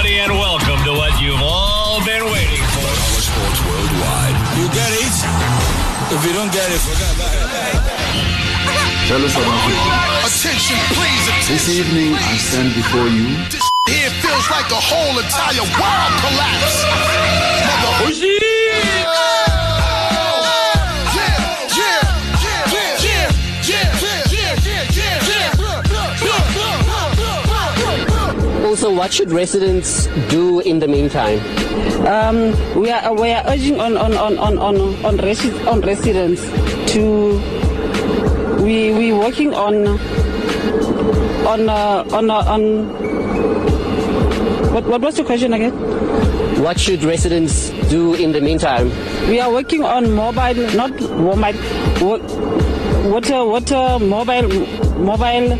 everybody, and welcome to what you've all been waiting for. Our sports worldwide. You get it? If you don't get it, forget about it. Hello, South Africa. Attention, please. This evening, I stand before you. This here feels like the whole entire world collapsed. Also, what should residents do in the meantime? We are urging on residents to we working on what was your question again? What should residents do in the meantime? We are working on mobile, not mobile, water mobile.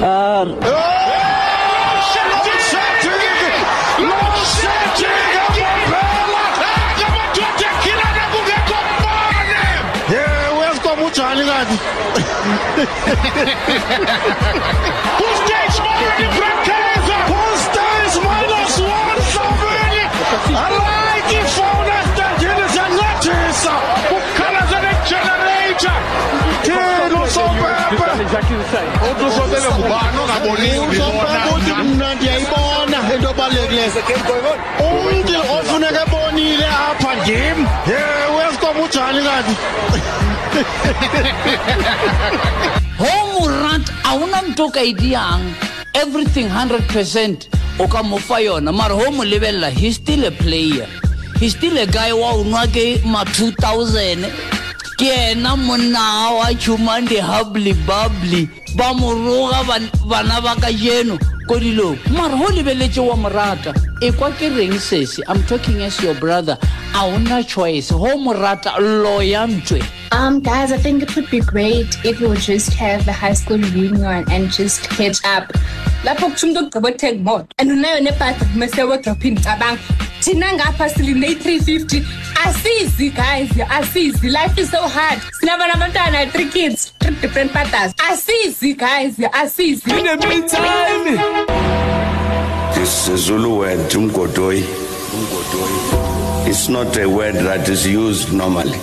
Homurant awunamtoka idiyang everything 100% okamufa yona mara homu level he's still a player, he's still a guy wa unwake ma 2000 kena mona wa chumande habli babli ba moruga bana ba ka jeno kodilo mara ho lebeletse wa morata e kwa ke reng sese. I'm talking as your brother. Awuna choice ho morata loyantwe. Guys, I think it would be great if we would just have the high school reunion and just catch up. Lapho kushumdo gqibothe mod. And unayo nepata mesewe dropping cabang. Thina ngapha siline 350. Asizi guys, asizi. Life is so hard. Sinabana abantwana 3 kids, 3 different paths. Asizi guys, asizi. In the meantime, this Zulu word umgodoi. It's not a word that is used normally.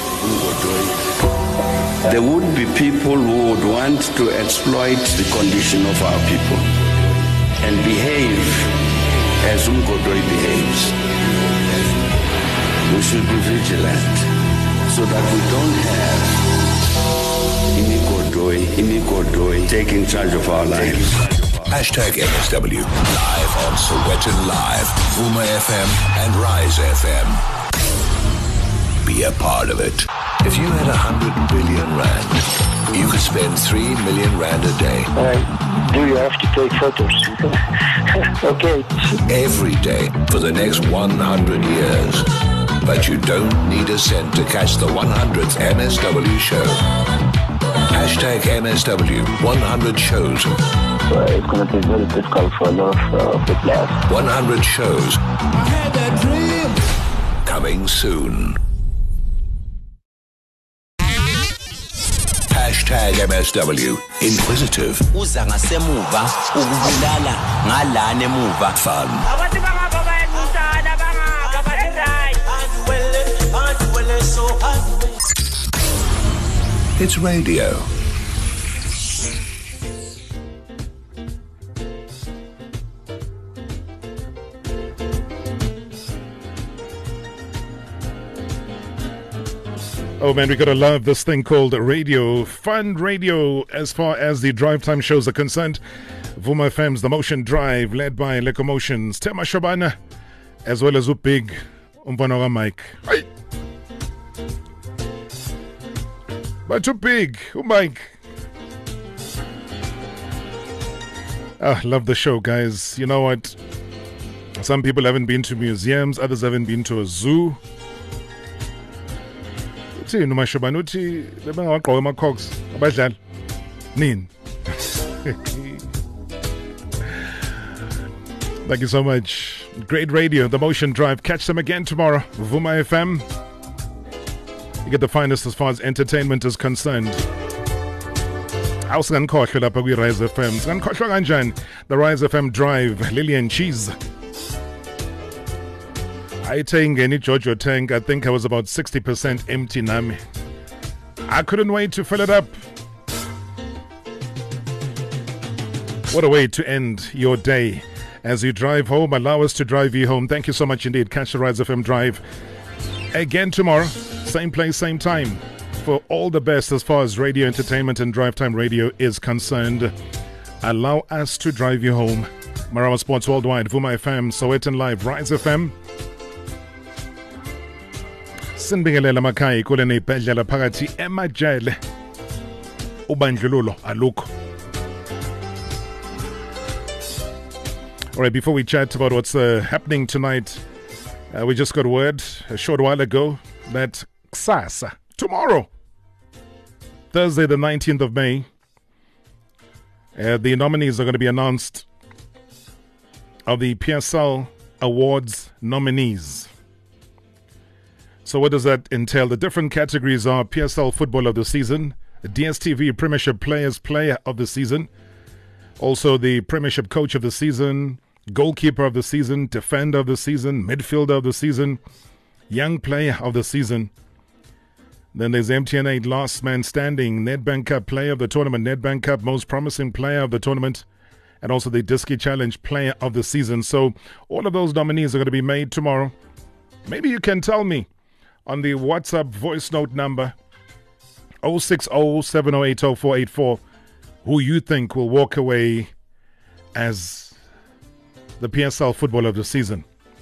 There would be people who would want to exploit the condition of our people and behave as Umgodoi behaves. We should be vigilant so that we don't have Imigodoi taking charge of our lives. Hashtag MSW. Live on Sowetan Live, Vuma FM and Rise FM. Be a part of it. If you had 100 billion rand, you could spend 3 million rand a day. Do you have to take photos? Okay. Every day for the next 100 years. But you don't need a cent to catch the 100th MSW show. Hashtag MSW 100 shows. It's going to be very difficult for a lot of the players. 100 shows. I had that dream. Coming soon. Hashtag MSW. Inquisitive. Uza ngasemuva ukubulala ngalana emuva. Fun. It's radio. Oh man, we gotta love this thing called radio. Fun radio as far as the drive time shows are concerned. Vuma FM's The Motion Drive, led by Lecomotions, Tema Shabana, as well as Upig, Umpanora Mike. Hi. But Upig, Mike. Love the show, guys. You know what? Some people haven't been to museums, others haven't been to a zoo. Uthini uMashobana uthi bebengaqoka amacogs abadlali nini. Thank you so much. Great radio, The Motion Drive. Catch them again tomorrow. Vuma FM. You get the finest as far as entertainment is concerned. Awusinganikhohlwa lapha kwi Rise FM. Singanikhohlwa kanjani? The Rise FM Drive, Lillian Cheese. I think any Jojo tank, I think I was about 60% empty nami. I couldn't wait to fill it up. What a way to end your day. As you drive home, allow us to drive you home. Thank you so much indeed. Catch the Rise FM Drive again tomorrow. Same place, same time. For all the best as far as radio entertainment and drive time radio is concerned. Allow us to drive you home. Marawa Sports Worldwide, Vuma FM, Sowetan Live, Rise FM. Sinbingelela makhaya kule nebhedlela phakathi emajele. Ubandlululo alukho. All right, before we chat about what's happening tonight, we just got word a short while ago that kusasa, tomorrow, Thursday the 19th of May, the nominees are going to be announced of the PSL Awards nominees. So what does that entail? The different categories are PSL Football of the Season, DSTV Premiership Player of the Season, also the Premiership Coach of the Season, Goalkeeper of the Season, Defender of the Season, Midfielder of the Season, Young Player of the Season. Then there's MTN 8 Last Man Standing, Nedbank Cup Player of the Tournament, Nedbank Cup Most Promising Player of the Tournament, and also the Diski Challenge Player of the Season. So all of those nominees are going to be made tomorrow. Maybe you can tell me on the WhatsApp voice note number 060-708-0484 who you think will walk away as the PSL Football of the Season.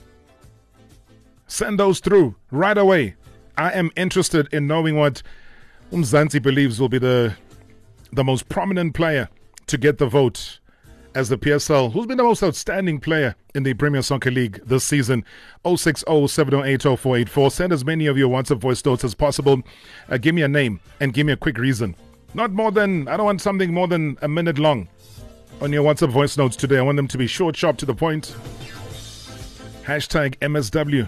Send those through right away. I am interested in knowing what Umzansi believes will be the most prominent player to get the vote as the PSL, who's been the most outstanding player in the Premier Soccer League this season. 060-708-0484. Send as many of your WhatsApp voice notes as possible. Give me a name and give me a quick reason. Not more than, I don't want something more than a minute long on your WhatsApp voice notes today. I want them to be short, sharp, to the point. Hashtag MSW.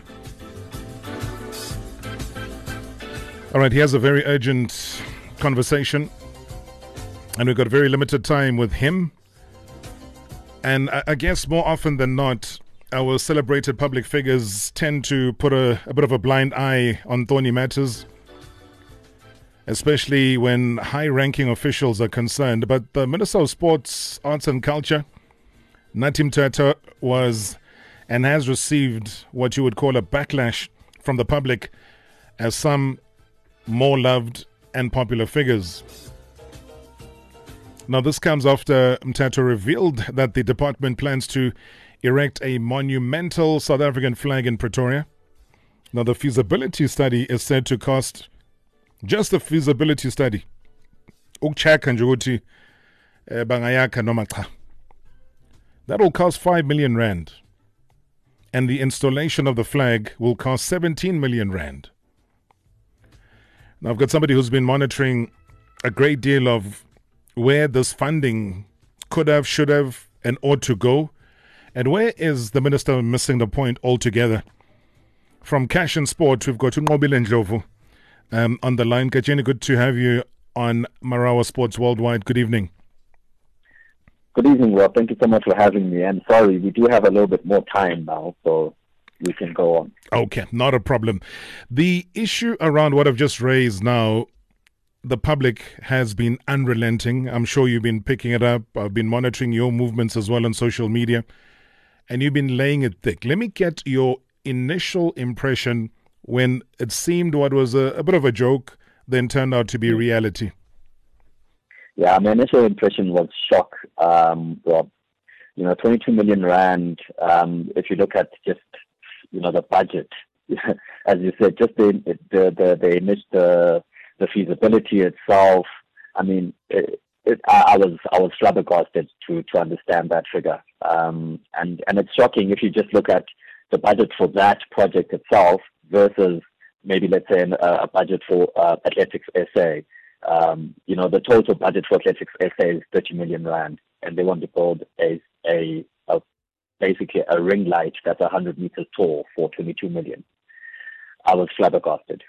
All right, here's a very urgent conversation. And we've got very limited time with him. And I guess more often than not, our celebrated public figures tend to put a bit of a blind eye on thorny matters, especially when high-ranking officials are concerned. But the Minister of Sports, Arts and Culture, Nathi Mthethwa, was and has received what you would call a backlash from the public as some more loved and popular figures. Now, this comes after Mthethwa revealed that the department plans to erect a monumental South African flag in Pretoria. Now, the feasibility study is said to cost, just the feasibility study, that will cost 5 million rand. And the installation of the flag will cost 17 million rand. Now, I've got somebody who's been monitoring a great deal of where this funding could have, should have, and ought to go. And where is the minister missing the point altogether? From Cash and Sport, we've got Nqobile Ndlovu on the line. Kajeni, good to have you on Marawa Sports Worldwide. Good evening. Good evening, Rob. Thank you so much for having me. And sorry, we do have a little bit more time now, so we can go on. Okay, not a problem. The issue around what I've just raised now, the public has been unrelenting. I'm sure you've been picking it up. I've been monitoring your movements as well on social media, and you've been laying it thick. Let me get your initial impression when it seemed what was a bit of a joke, then turned out to be reality. Yeah, my initial impression was shock, Rob. 22 million rand, if you look at just, the budget, as you said, just the feasibility itself. I mean, I was flabbergasted to understand that figure, and it's shocking if you just look at the budget for that project itself versus maybe, let's say, a budget for Athletics SA. The total budget for Athletics SA is 30 million rand, and they want to build basically a ring light that's 100 meters tall for 22 million. I was flabbergasted.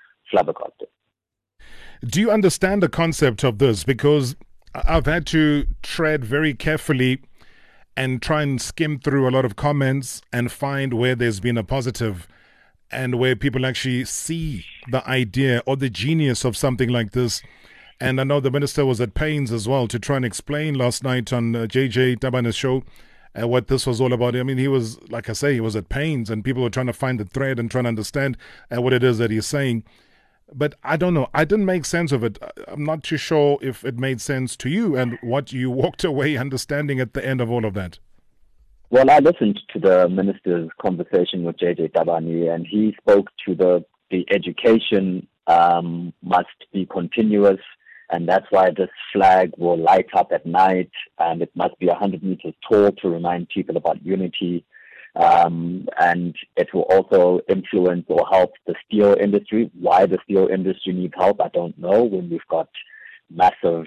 Do you understand the concept of this? Because I've had to tread very carefully and try and skim through a lot of comments and find where there's been a positive and where people actually see the idea or the genius of something like this. And I know the minister was at pains as well to try and explain last night on JJ Tabana's show what this was all about. I mean, he was, like I say, he was at pains, and people were trying to find the thread and trying to understand what it is that he's saying. But I don't know. I didn't make sense of it. I'm not too sure if it made sense to you and what you walked away understanding at the end of all of that. Well, I listened to the minister's conversation with JJ Tabani, and he spoke to the education must be continuous, and that's why this flag will light up at night, and it must be 100 meters tall to remind people about unity. And it will also influence or help the steel industry. Why the steel industry needs help, I don't know, when we've got massive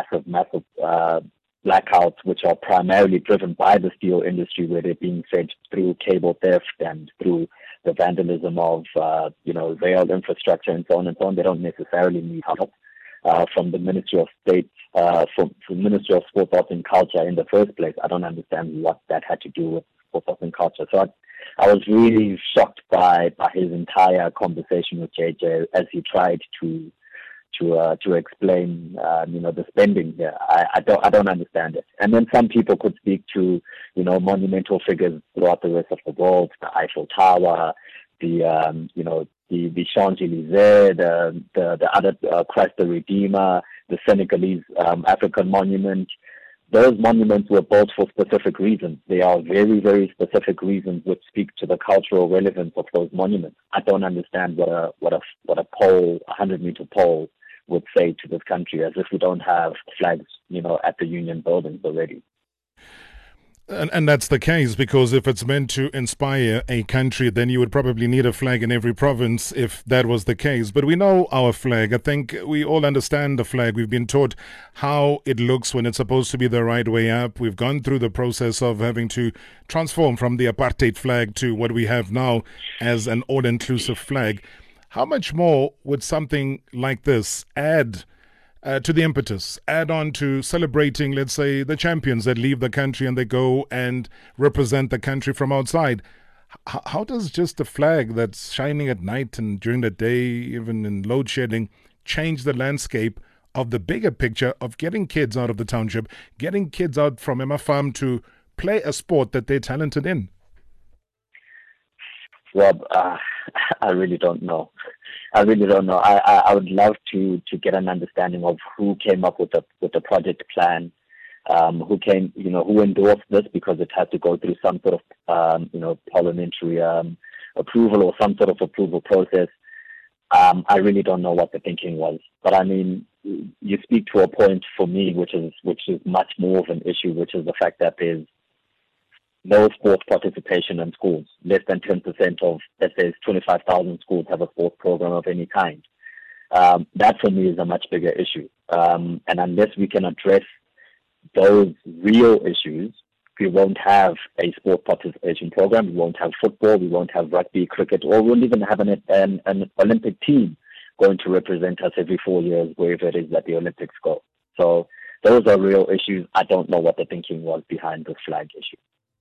blackouts, which are primarily driven by the steel industry, where they're being fed through cable theft and through the vandalism of, rail infrastructure and so on and so on. They don't necessarily need help from the Ministry of State, from the Ministry of Sport, Arts and Culture in the first place. I don't understand what that had to do with sport, arts and culture. So I was really shocked by his entire conversation with JJ as he tried to explain, the spending here. I don't understand it. And then some people could speak to, monumental figures throughout the rest of the world, the Eiffel Tower, the Champs-Élysées, the other Christ the Redeemer, the Senegalese African monument. Those monuments were built for specific reasons. They are very, very specific reasons which speak to the cultural relevance of those monuments. I don't understand what a pole, 100-meter pole, would say to this country, as if we don't have flags, at the Union buildings already. And that's the case, because if it's meant to inspire a country, then you would probably need a flag in every province if that was the case. But we know our flag. I think we all understand the flag. We've been taught how it looks when it's supposed to be the right way up. We've gone through the process of having to transform from the apartheid flag to what we have now as an all-inclusive flag. How much more would something like this add to the impetus, add on to celebrating, let's say, the champions that leave the country and they go and represent the country from outside? How does just a flag that's shining at night and during the day, even in load shedding, change the landscape of the bigger picture of getting kids out of the township, getting kids out from Emma Farm to play a sport that they're talented in? Rob, I really don't know. I would love to get an understanding of who came up with the project plan, who endorsed this, because it had to go through some sort of parliamentary approval or some sort of approval process. I really don't know what the thinking was, but I mean, you speak to a point for me, which is much more of an issue, which is the fact that there's no sports participation in schools. Less than 10% of, let's say, 25,000 schools have a sports program of any kind. That for me is a much bigger issue. And unless we can address those real issues, we won't have a sport participation program. We won't have football. We won't have rugby, cricket, or we won't even have an Olympic team going to represent us every 4 years, wherever it is that the Olympics go. So those are real issues. I don't know what the thinking was behind the flag issue.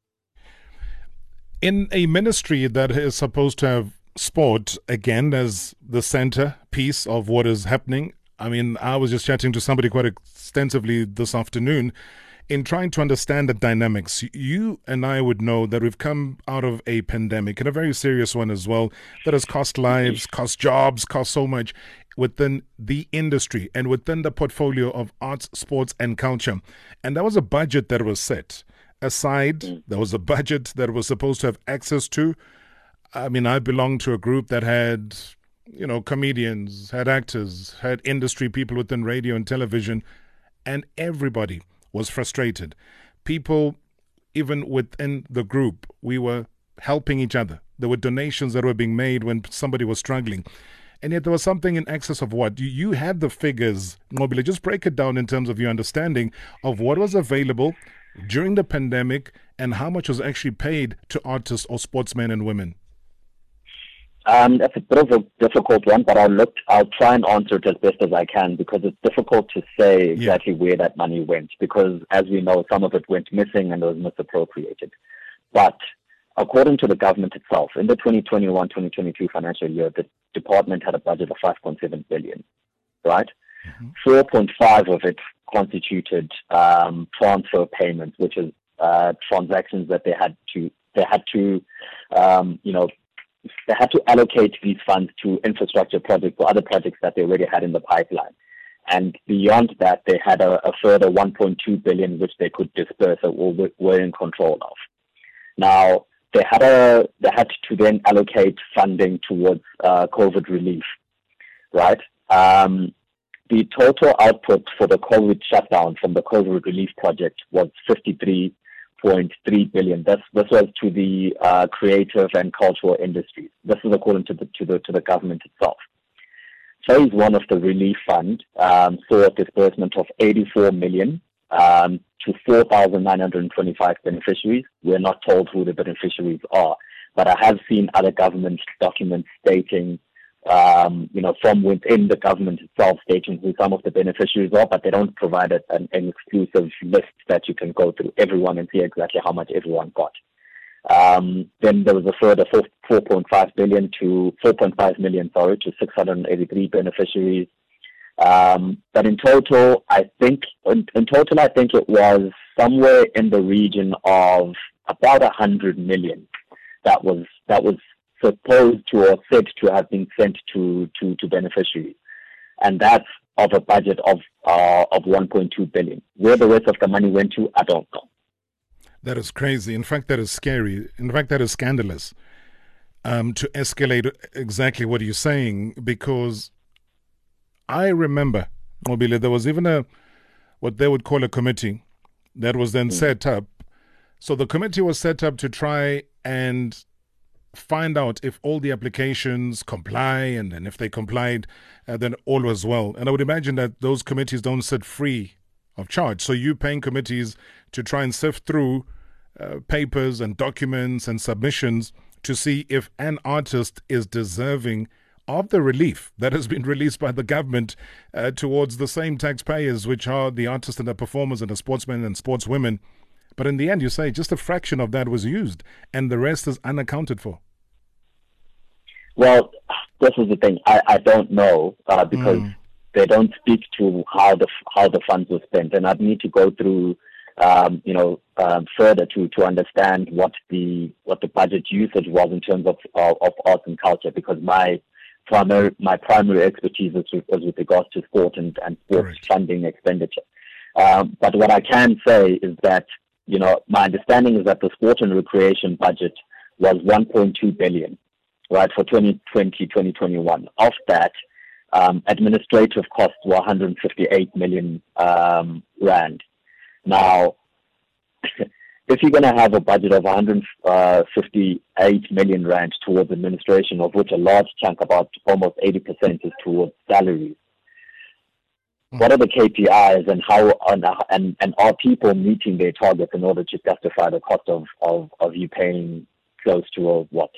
In a ministry that is supposed to have sport, again, as the center piece of what is happening, I mean, I was just chatting to somebody quite extensively this afternoon in trying to understand the dynamics. You and I would know that we've come out of a pandemic, and a very serious one as well, that has cost lives, cost jobs, cost so much within the industry and within the portfolio of arts, sports and culture. And there was a budget that was set aside. There was a budget that was supposed to have access to. I mean, I belong to a group that had, comedians, had actors, had industry people within radio and television, and everybody was frustrated. People, even within the group, we were helping each other. There were donations that were being made when somebody was struggling. And yet there was something in excess of what? You had the figures, Mobile. Just break it down in terms of your understanding of what was available during the pandemic and how much was actually paid to artists or sportsmen and women. That's a bit of a difficult one, but I'll try and answer it as best as I can, because it's difficult to say exactly where that money went, because as we know, some of it went missing and it was misappropriated. But according to the government itself, in the 2021-2022 financial year, the department had a budget of 5.7 billion, right? 4.5 of it constituted transfer payments, which is transactions that they had to allocate these funds to infrastructure projects or other projects that they already had in the pipeline. And beyond that, they had a further 1.2 billion which they could disperse or were in control of. Now, they had to then allocate funding towards COVID relief, right? The total output for the COVID shutdown from the COVID relief project was 53.3 billion. This was to the creative and cultural industries. This is according to the government itself. Phase 1 of the relief fund saw a disbursement of 84 million to 4,925 beneficiaries. We're not told who the beneficiaries are, but I have seen other government documents stating, from within the government itself stating who some of the beneficiaries are, but they don't provide an exclusive list that you can go through everyone and see exactly how much everyone got. Then there was a further 4.5 million to 683 beneficiaries. But in total, I think it was somewhere in the region of about 100 million that was supposed to or said to have been sent to beneficiaries, and that's of a budget of 1.2 billion. Where the rest of the money went to, I don't know. That is crazy. In fact, that is scary. In fact, that is scandalous. To escalate exactly what you're saying, because I remember, Mobile, there was even what they would call a committee that was then set up. So the committee was set up to try and find out if all the applications comply, and then if they complied, then all was well. And I would imagine that those committees don't sit free of charge. So you're paying committees to try and sift through papers and documents and submissions to see if an artist is deserving of the relief that has been released by the government towards the same taxpayers, which are the artists and the performers and the sportsmen and sportswomen. But in the end, you say just a fraction of that was used and the rest is unaccounted for. Well, this is the thing. I don't know because they don't speak to how the funds were spent, and I'd need to go through, further to understand what the budget usage was in terms of arts and culture, because my primary expertise is with regards to sport and sports funding expenditure. But what I can say is that, my understanding is that the sport and recreation budget was 1.2 billion, right, for 2020-2021. Of that, administrative costs were 158 million rand. Now, if you're going to have a budget of 158 million rand towards administration, of which a large chunk, about almost 80%, is towards salaries, what are the KPIs and how and are people meeting their targets in order to justify the cost of you paying close to about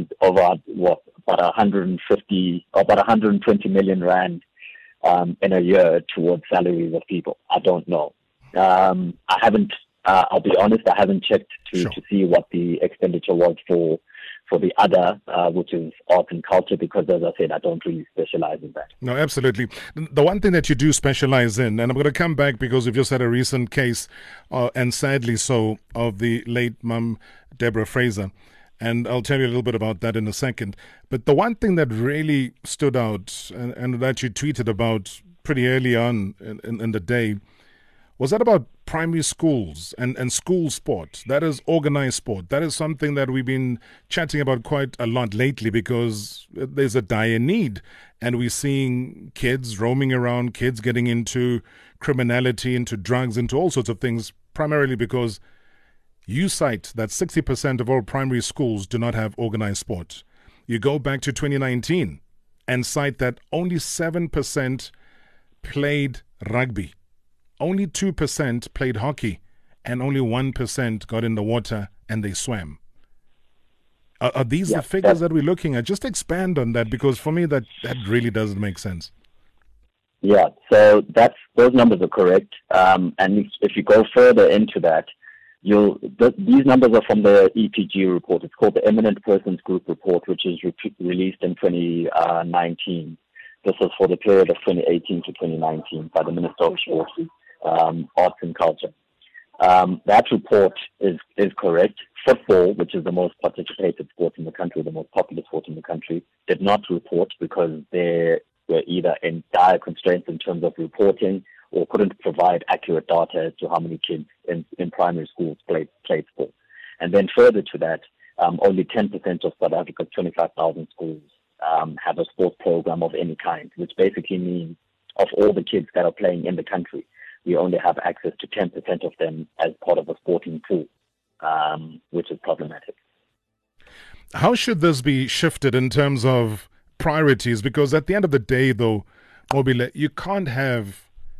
120 million rand in a year towards salaries of people? I don't know. I haven't. I'll be honest. I haven't checked to see what the expenditure was for the other, which is art and culture, because, as I said, I don't really specialize in that. No, absolutely. The one thing that you do specialize in, and I'm going to come back because we've just had a recent case, and sadly so, of the late Mum Deborah Fraser. And I'll tell you a little bit about that in a second. But the one thing that really stood out and that you tweeted about pretty early on in the day was that about primary schools and school sport. That is organized sport. That is something that we've been chatting about quite a lot lately because there's a dire need. And we're seeing kids roaming around, kids getting into criminality, into drugs, into all sorts of things, primarily because you cite that 60% of all primary schools do not have organized sport. You go back to 2019 and cite that only 7% played rugby, only 2% played hockey, and only 1% got in the water and they swam. Are these the figures that we're looking at? Just expand on that, because for me that really doesn't make sense. Yeah, so those numbers are correct. And if you go further into that, These numbers are from the EPG report. It's called the Eminent Persons Group Report, which is released in 2019. This was for the period of 2018 to 2019 by the Minister of Sport, Arts and Culture. That report is correct. Football, which is the most participated sport in the country, the most popular sport in the country, did not report because they were either in dire constraints in terms of reporting or couldn't provide accurate data as to how many kids in primary schools played sport. And then further to that, only 10% of South Africa's 25,000 schools have a sports program of any kind, which basically means of all the kids that are playing in the country, we only have access to 10% of them as part of a sporting pool, which is problematic. How should this be shifted in terms of priorities? Because at the end of the day, though, Mobile, you can't have...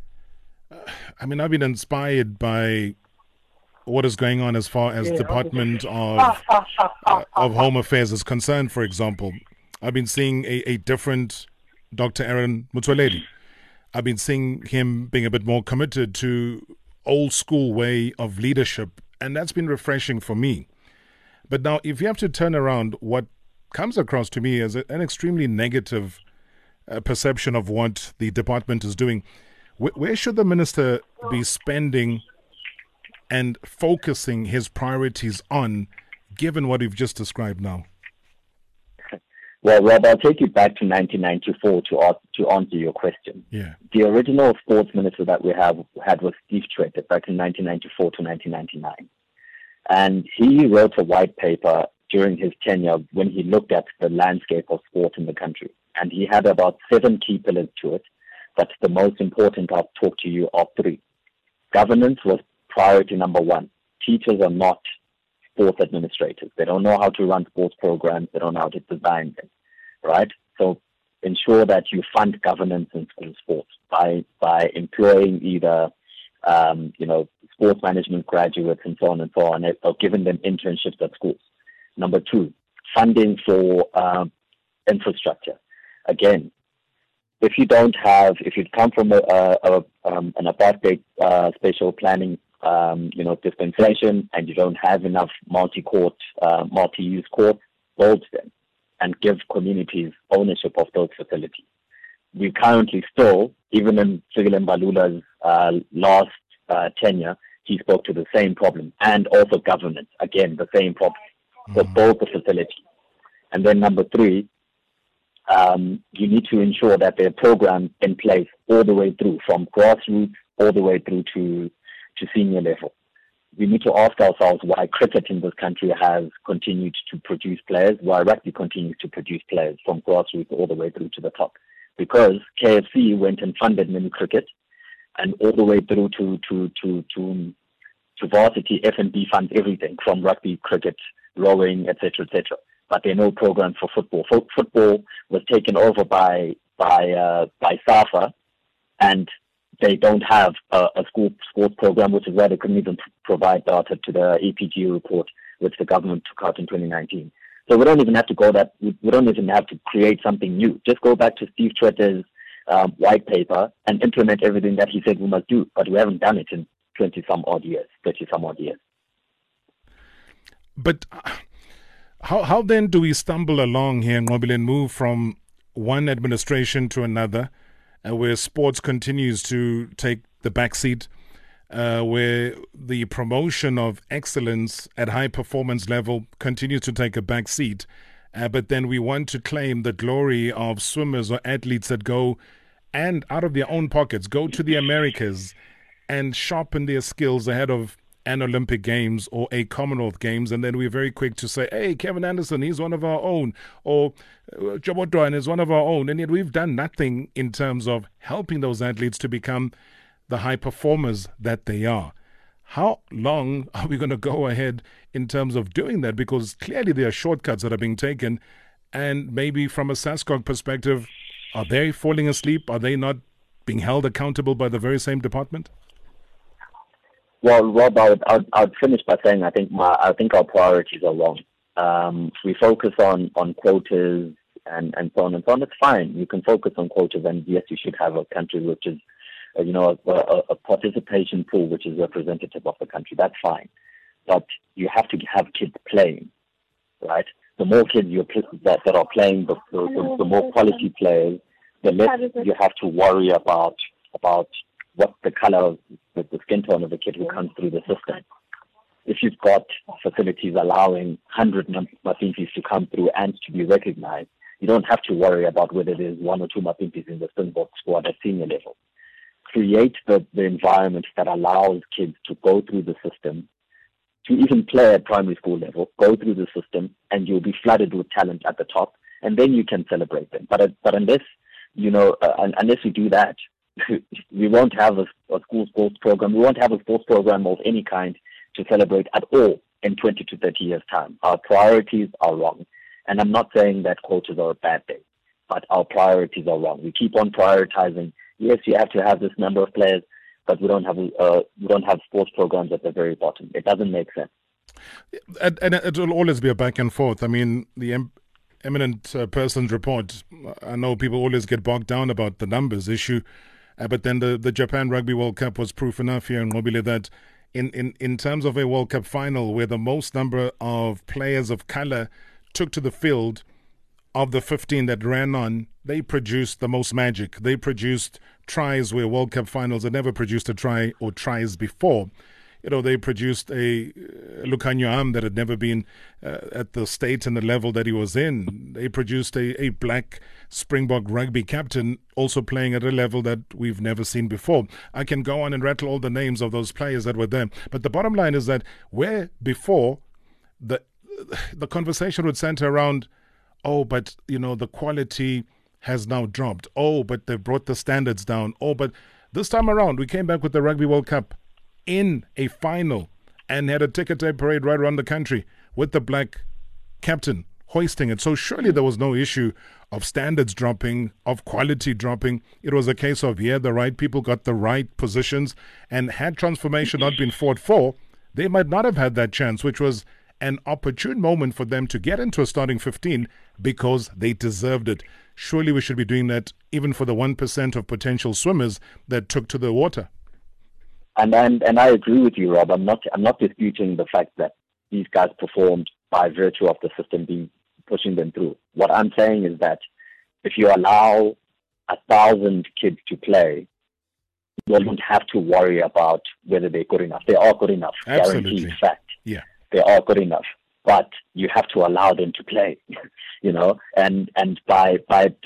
I've been inspired by what is going on as far as Department of Home Affairs is concerned, for example. I've been seeing a different Dr. Aaron Motsoaledi. I've been seeing him being a bit more committed to old school way of leadership, and that's been refreshing for me. But now, if you have to turn around what comes across to me as an extremely negative perception of what the department is doing, where should the minister be spending and focusing his priorities on, given what you've just described now? Well, Rob, I'll take you back to 1994 to answer your question. Yeah. The original sports minister that we had was Steve Tshwete back in 1994 to 1999. And he wrote a white paper during his tenure when he looked at the landscape of sport in the country. And he had about 7 key pillars to it. But the most important I'll talk to you of 3. Governance was priority number 1. Teachers are not sports administrators. They don't know how to run sports programs. They don't know how to design them, right? So ensure that you fund governance in sports by employing either, sports management graduates and so on, or giving them internships at schools. Number 2, funding for infrastructure. Again, if you come from an apartheid spatial planning, dispensation, and you don't have enough multi-use courts, build them and give communities ownership of those facilities. We currently still, even in Sigil Mbalula's last tenure, he spoke to the same problem, and also governance, again, the same problem for both the facilities. And then number 3, you need to ensure that there are programs in place all the way through, from grassroots all the way through to senior level. We need to ask ourselves why cricket in this country has continued to produce players, why rugby continues to produce players from grassroots all the way through to the top. Because KFC went and funded mini cricket, and all the way through to varsity, F&B funds everything from rugby, cricket, rowing, etc., etc. But there are no programs for football. Football was taken over by SAFA, and they don't have a school sports program, which is why they couldn't even provide data to the EPG report, which the government took out in 2019. So we don't even have to we don't even have to create something new. Just go back to Steve Tshwete's white paper and implement everything that he said we must do. But we haven't done it in 30-some odd years. But how then do we stumble along here, Mobile, and move from one administration to another, where sports continues to take the backseat, where the promotion of excellence at high performance level continues to take a backseat, but then we want to claim the glory of swimmers or athletes that go and out of their own pockets, go to the Americas and sharpen their skills ahead of an Olympic Games or a Commonwealth Games, and then we're very quick to say, hey, Kevin Anderson, he's one of our own, or Jobo Dwan is one of our own, and yet we've done nothing in terms of helping those athletes to become the high performers that they are. How long are we going to go ahead in terms of doing that? Because clearly there are shortcuts that are being taken, and maybe from a SASCOG perspective, are they falling asleep? Are they not being held accountable by the very same department? Well, Rob, I'd finish by saying I think our priorities are wrong. We focus on quotas and so on and so on. It's fine. You can focus on quotas, and yes, you should have a country which is, a participation pool which is representative of the country. That's fine. but you have to have kids playing, right? The more kids that are playing, the more quality players, the less you have to worry about what the color of the skin tone of the kid who comes through the system. If you've got facilities allowing 100 Mapimpis to come through and to be recognized, you don't have to worry about whether there's 1 or 2 Mapimpis in the Springbok squad at senior level. Create the environment that allows kids to go through the system, to even play at primary school level, go through the system, and you'll be flooded with talent at the top, and then you can celebrate them. But unless unless we do that, we won't have a school sports program. We won't have a sports program of any kind to celebrate at all in 20 to 30 years' time. Our priorities are wrong. And I'm not saying that coaches are a bad thing, but our priorities are wrong. We keep on prioritizing. Yes, you have to have this number of players, but we don't have sports programs at the very bottom. It doesn't make sense. And it will always be a back and forth. I mean, the eminent person's report, I know people always get bogged down about the numbers issue, but then the Japan Rugby World Cup was proof enough here in Mobile that in terms of a World Cup final where the most number of players of color took to the field, of the 15 that ran on, they produced the most magic. They produced tries where World Cup finals had never produced a try or tries before. You know, they produced a Lukhanyo Am that had never been at the state and the level that he was in. They produced a black Springbok rugby captain also playing at a level that we've never seen before. I can go on and rattle all the names of those players that were there. But the bottom line is that where before the conversation would center around, oh, but, you know, the quality has now dropped. Oh, but they've brought the standards down. Oh, but this time around, we came back with the Rugby World Cup in a final and had a ticker tape parade right around the country with the black captain hoisting it. So surely there was no issue of standards dropping, of quality dropping. It was a case of, the right people got the right positions, and had transformation not been fought for, they might not have had that chance, which was an opportune moment for them to get into a starting 15 because they deserved it. Surely we should be doing that even for the 1% of potential swimmers that took to the water. And I agree with you, Rob. I'm not disputing the fact that these guys performed by virtue of the system pushing them through. What I'm saying is that if you allow 1,000 kids to play, you don't have to worry about whether they're good enough. They are good enough. Absolutely. Guaranteed fact. Yeah. They are good enough. But you have to allow them to play, and by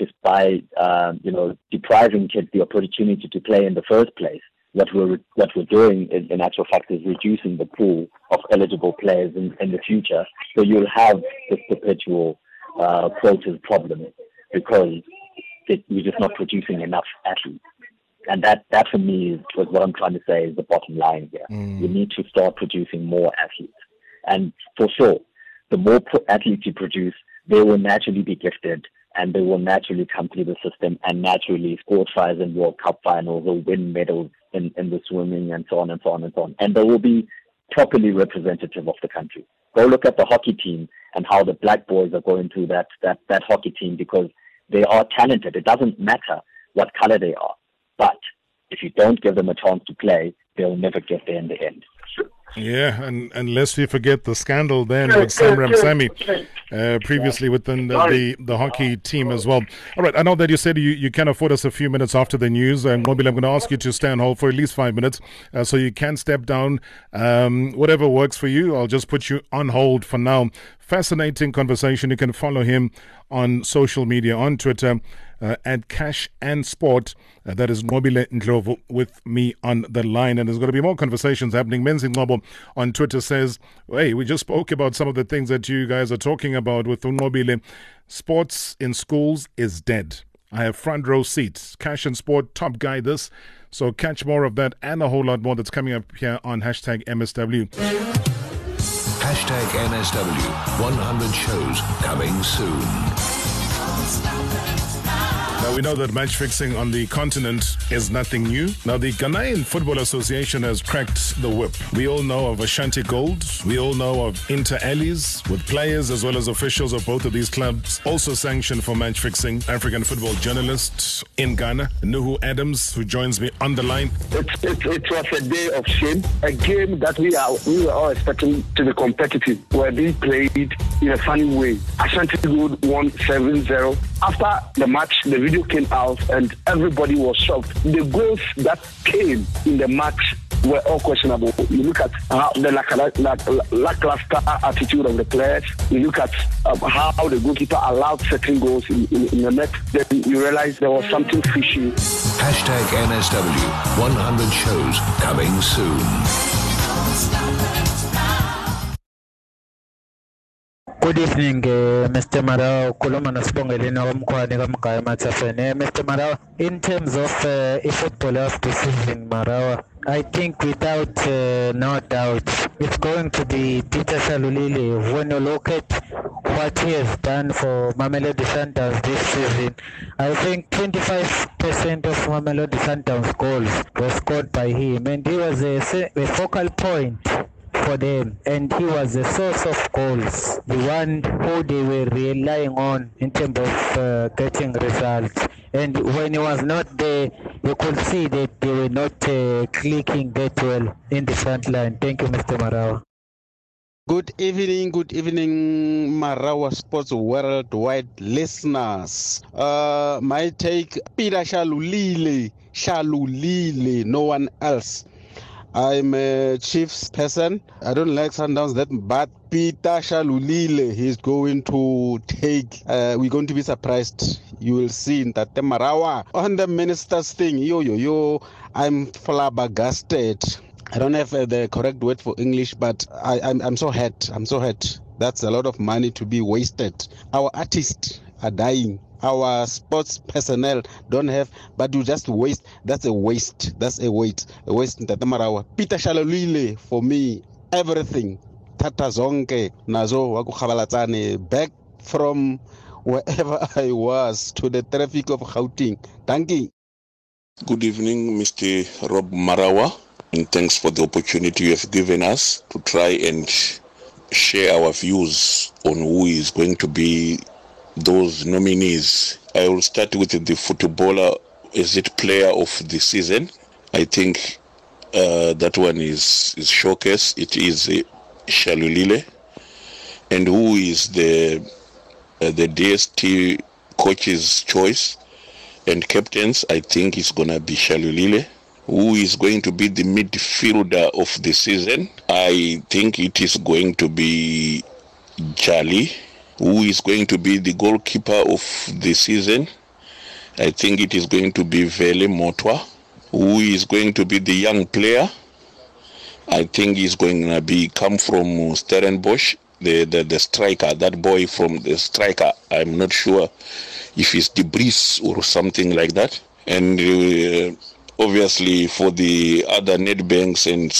depriving kids the opportunity to play in the first place, what we're doing in actual fact is reducing the pool of eligible players in the future. So you'll have this perpetual quotas problem because we're just not producing enough athletes. And that for me is what I'm trying to say is the bottom line here. We need to start producing more athletes. And for sure, the more athletes you produce, they will naturally be gifted and they will naturally come through the system and naturally score tries in World Cup finals or win medals in the swimming and so on and so on and so on. And they will be properly representative of the country. Go look at the hockey team and how the black boys are going through that hockey team because they are talented. It doesn't matter what color they are. But if you don't give them a chance to play, they'll never get there in the end. Yeah, and unless we forget the scandal then with Sam Ramsamy, previously within the hockey team as well. All right, I know that you said you can afford us a few minutes after the news, and Mobile, I'm going to ask you to stay on hold for at least 5 minutes, so you can step down. Whatever works for you, I'll just put you on hold for now. Fascinating conversation. You can follow him on social media, on Twitter, at Cash and Sport. That is Nobile Ndlovu with me on the line. And there's going to be more conversations happening. Menzi Ngobo on Twitter says, hey, we just spoke about some of the things that you guys are talking about with Nobile. Sports in schools is dead. I have front row seats. Cash and Sport, top guy this. So catch more of that and a whole lot more that's coming up here on hashtag MSW. Hashtag MSW. 100 shows coming soon. Now, we know that match fixing on the continent is nothing new. Now, the Ghanaian Football Association has cracked the whip. We all know of Ashanti Gold. We all know of Inter Allies, with players as well as officials of both of these clubs also sanctioned for match fixing. African football journalist in Ghana, Nuhu Adams, who joins me on the line. It was a day of shame. A game that we were all expecting to be competitive were being played in a funny way. Ashanti Gold won 7-0. After the match, the video came out and everybody was shocked. The goals that came in the match were all questionable. You look at the lackluster attitude of the players. You look at how the goalkeeper allowed certain goals in the net. Then you realize there was something fishy. Hashtag NSW 100 shows coming soon. Good evening, Mr. Marao. Kuluma nasibongeleni kamkhwane kamgaya mathafene. Mr. Marao, in terms of a football after season, Marao, I think without no doubt it's going to be Peter Shalulile. When you look at what he has done for Mamelodi Sundowns this season, I think 25% of Mamelodi Sundowns goals were scored by him, and he was a focal point for them, and he was a source of goals, the one who they were relying on in terms of getting results. And when he was not there, you could see that they were not clicking that well in the front line. Thank you, Mr. Marawa. Good evening, Marawa Sports Worldwide listeners. My take, Peter Shalulile, no one else. I'm a Chiefs person. I don't like Sundowns that, but Peter Shalulile, he's going to take. We're going to be surprised. You will see in that Marawa on the ministers thing. I'm flabbergasted. I don't have the correct word for English, but I'm so hurt. I'm so hurt. That's a lot of money to be wasted. Our artists are dying. Our sports personnel don't have, but you just waste. That's a waste. That's a waste. A waste in Tatamarawa. Peter Shalulile, for me, everything. Tata Zonke, Nazo, Wakukhabalatsane, back from wherever I was to the traffic of Gauteng. Thank you. Good evening, Mr. Rob Marawa, and thanks for the opportunity you have given us to try and share our views on who is going to be those nominees. I will start with the footballer, player of the season. I think that one is showcase. It is Shalulile. And who is the DST coach's choice and captains, I think it's going to be Shalulile. Who is going to be the midfielder of the season? I think it is going to be Jali. Who is going to be the goalkeeper of the season? I think it is going to be Vele Motwa. Who is going to be the young player? I think he's going to come from Stellenbosch, the striker, that boy from the striker. I'm not sure if it's Debris or something like that. And obviously for the other Nedbanks and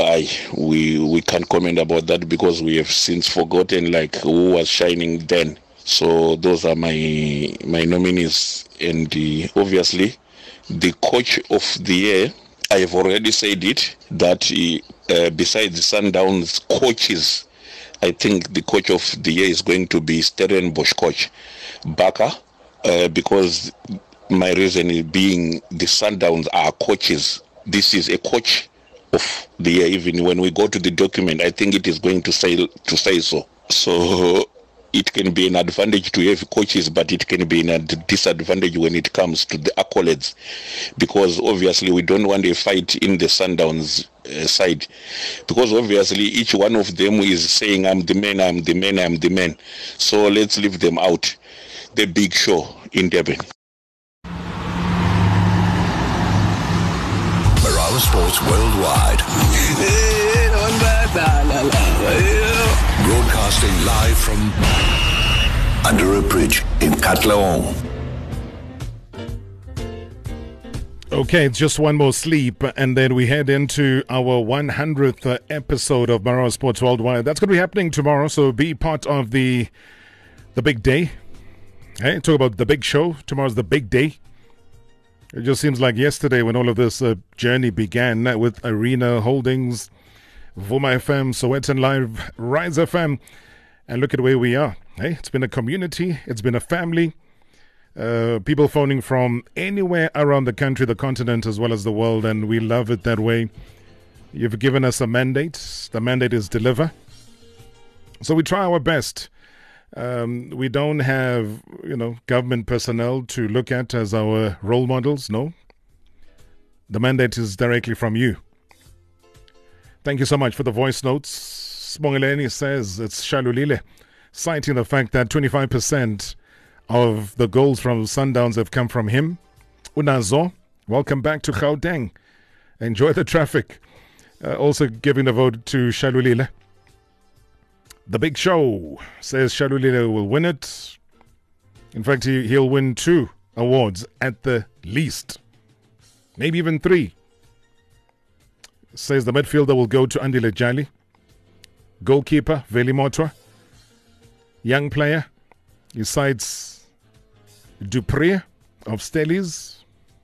we can't comment about that because we have since forgotten who was shining then. So those are my nominees. And obviously the coach of the year, I have already said it, that besides the Sundowns coaches, I think the coach of the year is going to be Stellenbosch coach Baka, because my reason being the Sundowns are coaches. This is a coach of the year. Even when we go to the document, I think it is going to say so. So it can be an advantage to have coaches, but it can be a disadvantage when it comes to the accolades, because obviously we don't want a fight in the Sundowns side, because obviously each one of them is saying I'm the man, I'm the man, I'm the man. So let's leave them out. The big show in Durban. Marawa Sports Worldwide. Broadcasting live from under a bridge in Katlaong. Okay, it's just one more sleep, and then we head into our 100th episode of Marawa Sports Worldwide. That's going to be happening tomorrow, so be part of the big day. Hey, talk about the big show. Tomorrow's the big day. It just seems like yesterday when all of this journey began with Arena Holdings, Vuma FM, Sowetan Live, Rise FM. And look at where we are. Hey, it's been a community. It's been a family. People phoning from anywhere around the country, the continent, as well as the world. And we love it that way. You've given us a mandate. The mandate is deliver. So we try our best. We don't have, government personnel to look at as our role models. No. The mandate is directly from you. Thank you so much for the voice notes. Smongeleni says it's Shalulile, citing the fact that 25% of the goals from Sundowns have come from him. Unazo, welcome back to Gauteng. Enjoy the traffic. Also giving a vote to Shalulile. The Big Show says Shalulile will win it. In fact, he'll win 2 awards at the least. Maybe even 3. Says the midfielder will go to Andile Jali. Goalkeeper, Veli Motwa. Young player, he cites Dupree of Stellies.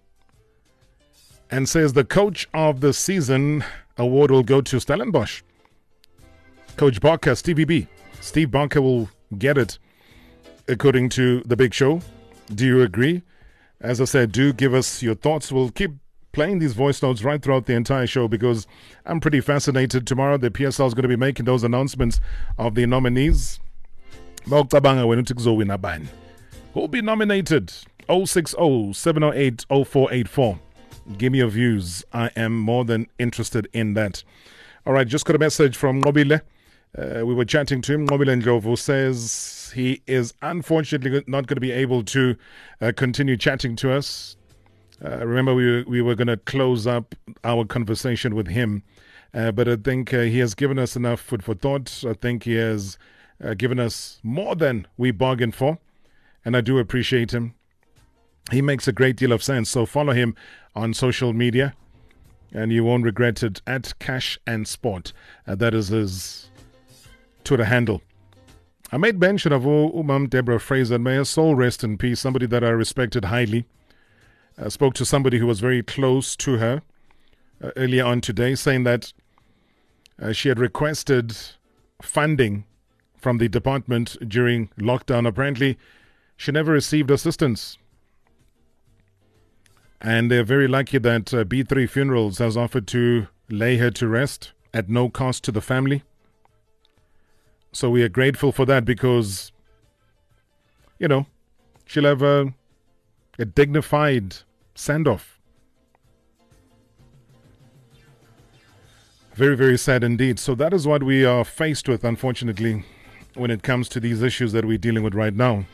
And says the coach of the season award will go to Stellenbosch. Coach Barker, Stevie B. Steve Barker will get it, according to the Big Show. Do you agree? As I said, do give us your thoughts. We'll keep playing these voice notes right throughout the entire show because I'm pretty fascinated. Tomorrow, the PSL is going to be making those announcements of the nominees. Who'll be nominated? 060-708-0484. Give me your views. I am more than interested in that. All right, just got a message from Ngobile. We were chatting to him. Ngobile Ndlovu says he is unfortunately not going to be able to continue chatting to us. Remember, we were going to close up our conversation with him. But I think he has given us enough food for thought. I think he has given us more than we bargained for. And I do appreciate him. He makes a great deal of sense. So follow him on social media. And you won't regret it, at Cash and Sport. That is his Twitter handle. I made mention of Umam Deborah Fraser. May her soul rest in peace. Somebody that I respected highly. I spoke to somebody who was very close to her earlier on today, saying that she had requested funding from the department during lockdown. Apparently, she never received assistance. And they're very lucky that B3 Funerals has offered to lay her to rest at no cost to the family. So we are grateful for that because, she'll have a dignified send-off. Very, very sad indeed. So that is what we are faced with, unfortunately, when it comes to these issues that we're dealing with right now.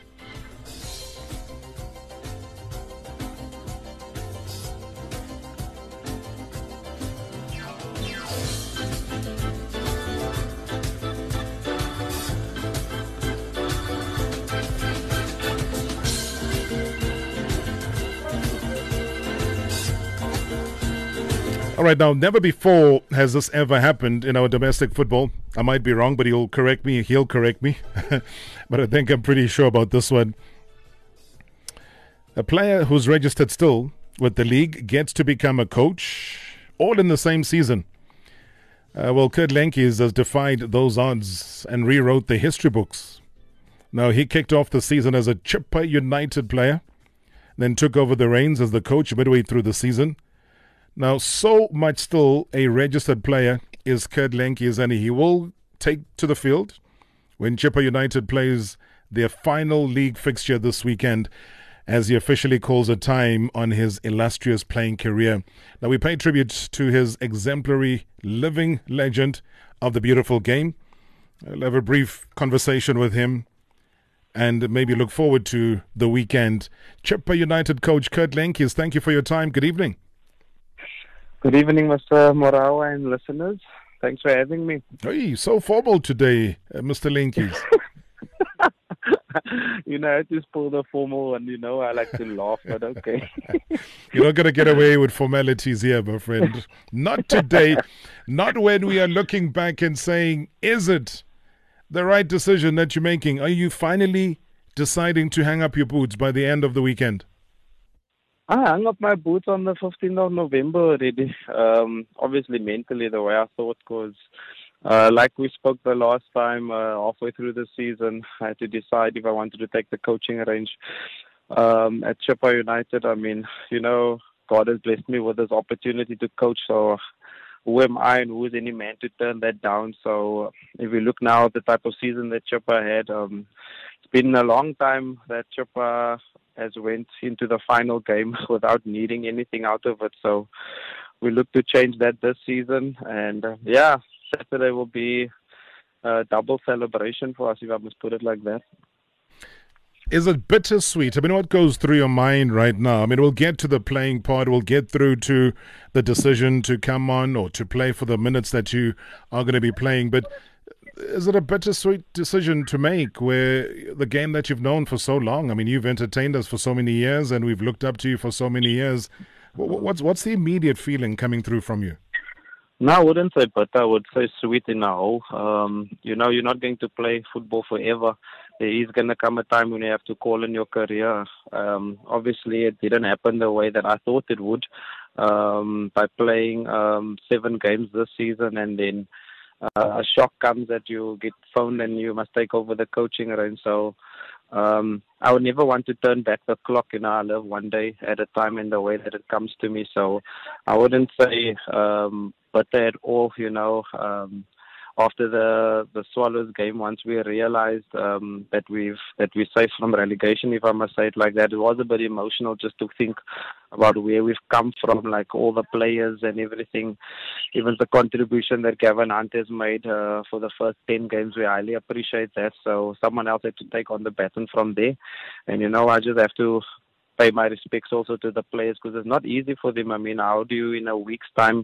All right, now, never before has this ever happened in our domestic football. I might be wrong, but he'll correct me. But I think I'm pretty sure about this one. A player who's registered still with the league gets to become a coach, all in the same season. Kurt Lenkies has defied those odds and rewrote the history books. Now, he kicked off the season as a Chippa United player, then took over the reins as the coach midway through the season. Now, so much still a registered player is Kurt Lenkies, and he will take to the field when Chippa United plays their final league fixture this weekend, as he officially calls a time on his illustrious playing career. Now, we pay tribute to his exemplary living legend of the beautiful game. I'll have a brief conversation with him and maybe look forward to the weekend. Chippa United coach Kurt Lenkies, thank you for your time. Good evening. Good evening, Mr. Morawa and listeners. Thanks for having me. Hey, so formal today, Mr. Lenkies. I just pull the formal one, I like to laugh, but okay. You're not going to get away with formalities here, my friend. Not today. Not when we are looking back and saying, is it the right decision that you're making? Are you finally deciding to hang up your boots by the end of the weekend? I hung up my boots on the 15th of November already. Obviously, mentally, the way I thought, because like we spoke the last time, halfway through the season, I had to decide if I wanted to take the coaching range at Chippa United. I mean, God has blessed me with this opportunity to coach, so who am I and who is any man to turn that down? So if we look now at the type of season that Chippa had, it's been a long time that Chippa has went into the final game without needing anything out of it. So we look to change that this season. And Saturday will be a double celebration for us, if I must put it like that. Is it bittersweet? I mean, what goes through your mind right now? I mean, we'll get to the playing part. We'll get through to the decision to come on or to play for the minutes that you are going to be playing. But is it a bittersweet decision to make where the game that you've known for so long? I mean, you've entertained us for so many years and we've looked up to you for so many years. What's the immediate feeling coming through from you? No, I wouldn't say bitter. I would say sweet in a whole. You're not going to play football forever. There is going to come a time when you have to call in your career. Obviously, it didn't happen the way that I thought it would. By playing 7 games this season, and then a shock comes that you get phoned and you must take over the coaching range. So I would never want to turn back the clock. I live one day at a time in the way that it comes to me. So I wouldn't say bitter at all. After the Swallows game, once we realized that we're safe from relegation, if I must say it like that, it was a bit emotional just to think about where we've come from, like all the players and everything, even the contribution that Gavin Hunt has made for the first 10 games. We highly appreciate that. So someone else had to take on the baton from there. And, I just have to pay my respects also to the players, because it's not easy for them. I mean, how do you in a week's time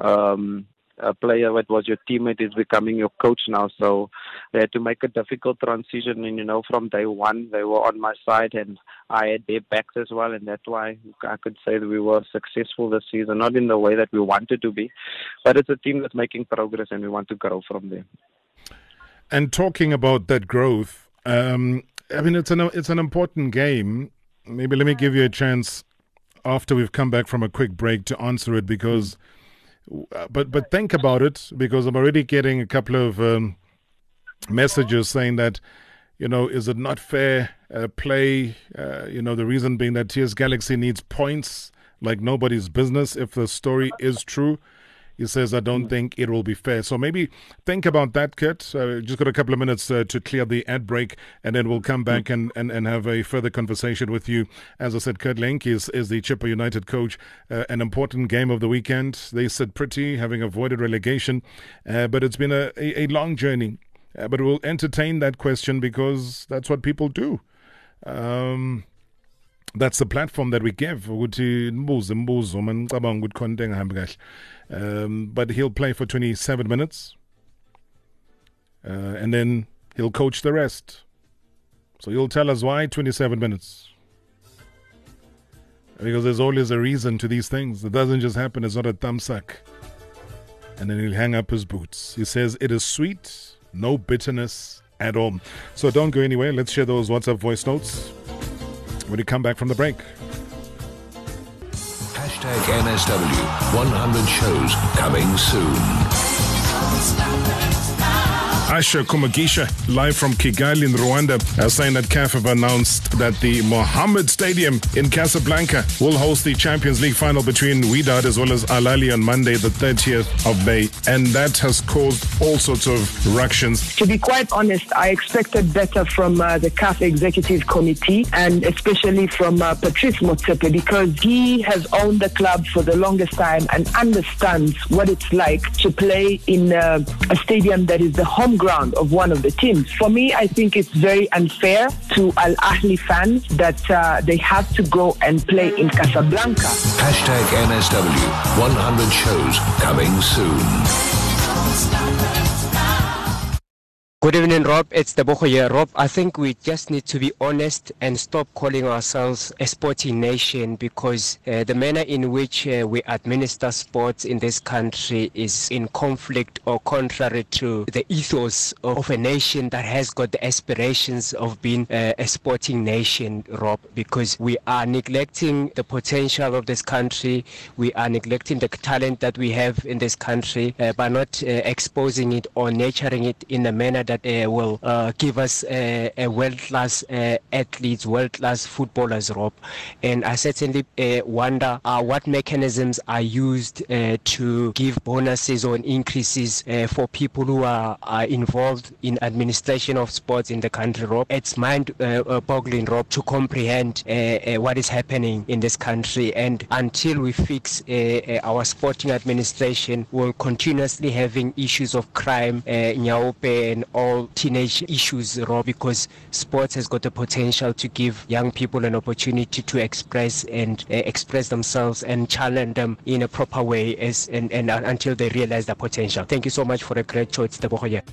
a player that was your teammate is becoming your coach now? So they had to make a difficult transition, and from day one they were on my side and I had their backs as well, and that's why I could say that we were successful this season, not in the way that we wanted to be, but it's a team that's making progress and we want to grow from there. And talking about that growth, I mean, it's an important game. Maybe let me give you a chance after we've come back from a quick break to answer it, because but think about it, because I'm already getting a couple of messages saying that, is it not fair play? The reason being that TS Galaxy needs points like nobody's business if the story is true. He says, I don't think it will be fair. So maybe think about that, Kurt. Just got a couple of minutes to clear the ad break, and then we'll come back and have a further conversation with you. As I said, Kurt Lenk is the Chippa United coach. An important game of the weekend. They sit pretty, having avoided relegation. But it's been a long journey. But we'll entertain that question because that's what people do. That's the platform that we give. But he'll play for 27 minutes and then he'll coach the rest. So he'll tell us why 27 minutes. Because there's always a reason to these things. It doesn't just happen. It's not a thumbsuck. And then he'll hang up his boots. He says it is sweet, no bitterness at all. So don't go anywhere. Let's share those WhatsApp voice notes when you come back from the break. #NSW 100 shows coming soon. Asha Kumagisha, live from Kigali in Rwanda, saying that CAF have announced that the Mohammed Stadium in Casablanca will host the Champions League final between Wydad as well as Al Ahly on Monday, the 30th of May. And that has caused all sorts of ructions. To be quite honest, I expected better from the CAF Executive Committee, and especially from Patrice Motsepe, because he has owned the club for the longest time and understands what it's like to play in a stadium that is the home ground of one of the teams. For me, I think it's very unfair to Al Ahly fans that they have to go and play in Casablanca. #NSW 100 shows coming soon. Good evening, Rob. It's the Boko here. Rob, I think we just need to be honest and stop calling ourselves a sporting nation, because the manner in which we administer sports in this country is in conflict or contrary to the ethos of a nation that has got the aspirations of being a sporting nation, Rob, because we are neglecting the potential of this country. We are neglecting the talent that we have in this country by not exposing it or nurturing it in a manner that will give us a world-class athletes, world-class footballers, Rob. And I certainly wonder what mechanisms are used to give bonuses or increases for people who are involved in administration of sports in the country, Rob. It's mind-boggling, Rob, to comprehend what is happening in this country. And until we fix our sporting administration, we'll continuously having issues of crime, nyaope, and all teenage issues, Rob, because sports has got the potential to give young people an opportunity to express themselves and challenge them in a proper way and until they realize their potential. Thank you so much for a great show. It's Tebogo here.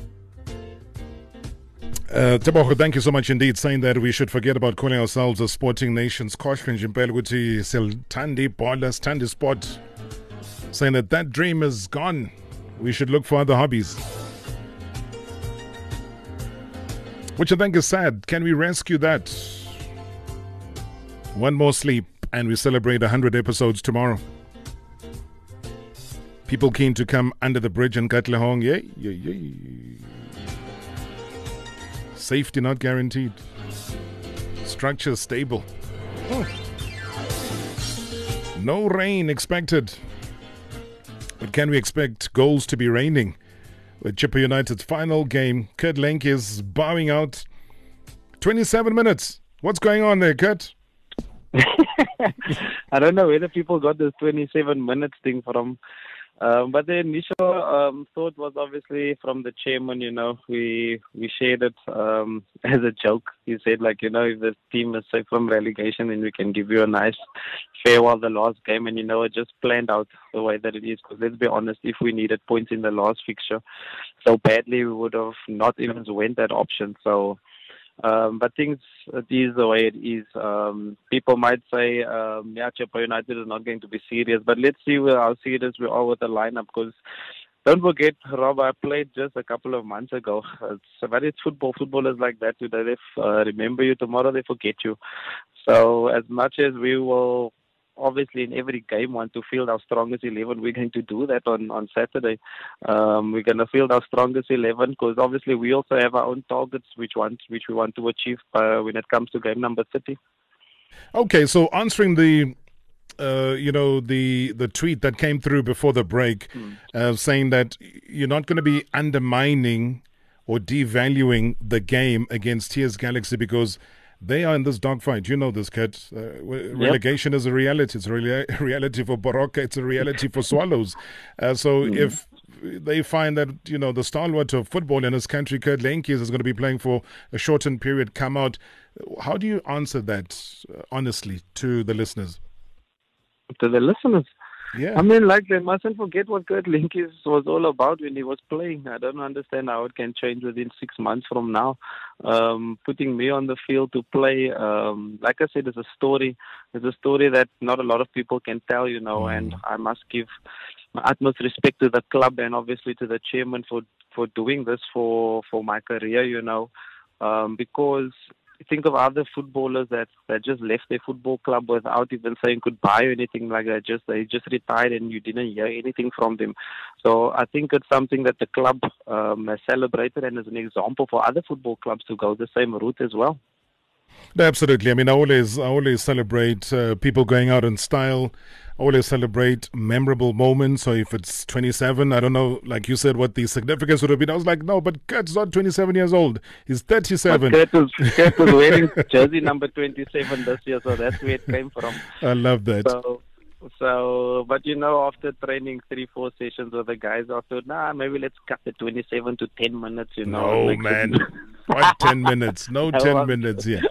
Tebogo, thank you so much indeed, saying that we should forget about calling ourselves a sporting nation. Skoshrin Jimpel Guti Siltandi Ballers Tandi Sport, saying that dream is gone. We should look for other hobbies, which I think is sad. Can we rescue that? One more sleep and we celebrate 100 episodes tomorrow. People keen to come under the bridge in Katlehong. Yay. Safety not guaranteed. Structure stable. No rain expected. But can we expect goals to be raining? With Chipper United's final game, Kurt Lenk is bowing out. 27 minutes. What's going on there, Kurt? I don't know whether people got this 27 minutes thing from. But the initial thought was obviously from the chairman, we shared it as a joke. He said, if the team is safe from relegation, then we can give you a nice farewell the last game. And, it just planned out the way that it is. Because let's be honest, if we needed points in the last fixture so badly, we would have not even went that option. So, but things, it is the way it is. People might say, Chipper United is not going to be serious, but let's see how serious we are with the lineup, because don't forget, Rob, I played just a couple of months ago. But it's football. Football is like that today. They remember you, tomorrow they forget you. So as much as we will obviously in every game want to field our strongest 11, we're going to do that on Saturday. We're going to field our strongest 11 because obviously we also have our own targets which we want to achieve when it comes to game number 30. Okay, so answering the tweet that came through before the break, saying that you're not going to be undermining or devaluing the game against TS Galaxy because they are in this dogfight. You know this, Kurt. Relegation is a reality. It's a reality for Baroka. It's a reality for Swallows. So if they find that, the stalwart of football in this country, Kurt Lenkies, is going to be playing for a shortened period, come out, how do you answer that honestly to the listeners? To the listeners? Yeah. I mean, they mustn't forget what Kurt Lenkies was all about when he was playing. I don't understand how it can change within 6 months from now. Putting me on the field to play, like I said, it's a story. It's a story that not a lot of people can tell, and I must give my utmost respect to the club and obviously to the chairman for doing this for my career, because think of other footballers that just left their football club without even saying goodbye or anything like that. They just retired and you didn't hear anything from them. So I think it's something that the club has celebrated and is an example for other football clubs to go the same route as well. Absolutely. I mean, I always celebrate people going out in style. I always celebrate memorable moments. So if it's 27, I don't know, like you said, what the significance would have been. I was like, no, but Kurt's not 27 years old. He's 37. Kurt was wearing jersey number 27 this year, so that's where it came from. I love that. So, but after training 3-4 sessions with the guys, I thought, maybe let's cut the 27 to 10 minutes, No, man. What 10 minutes? No 10 minutes here.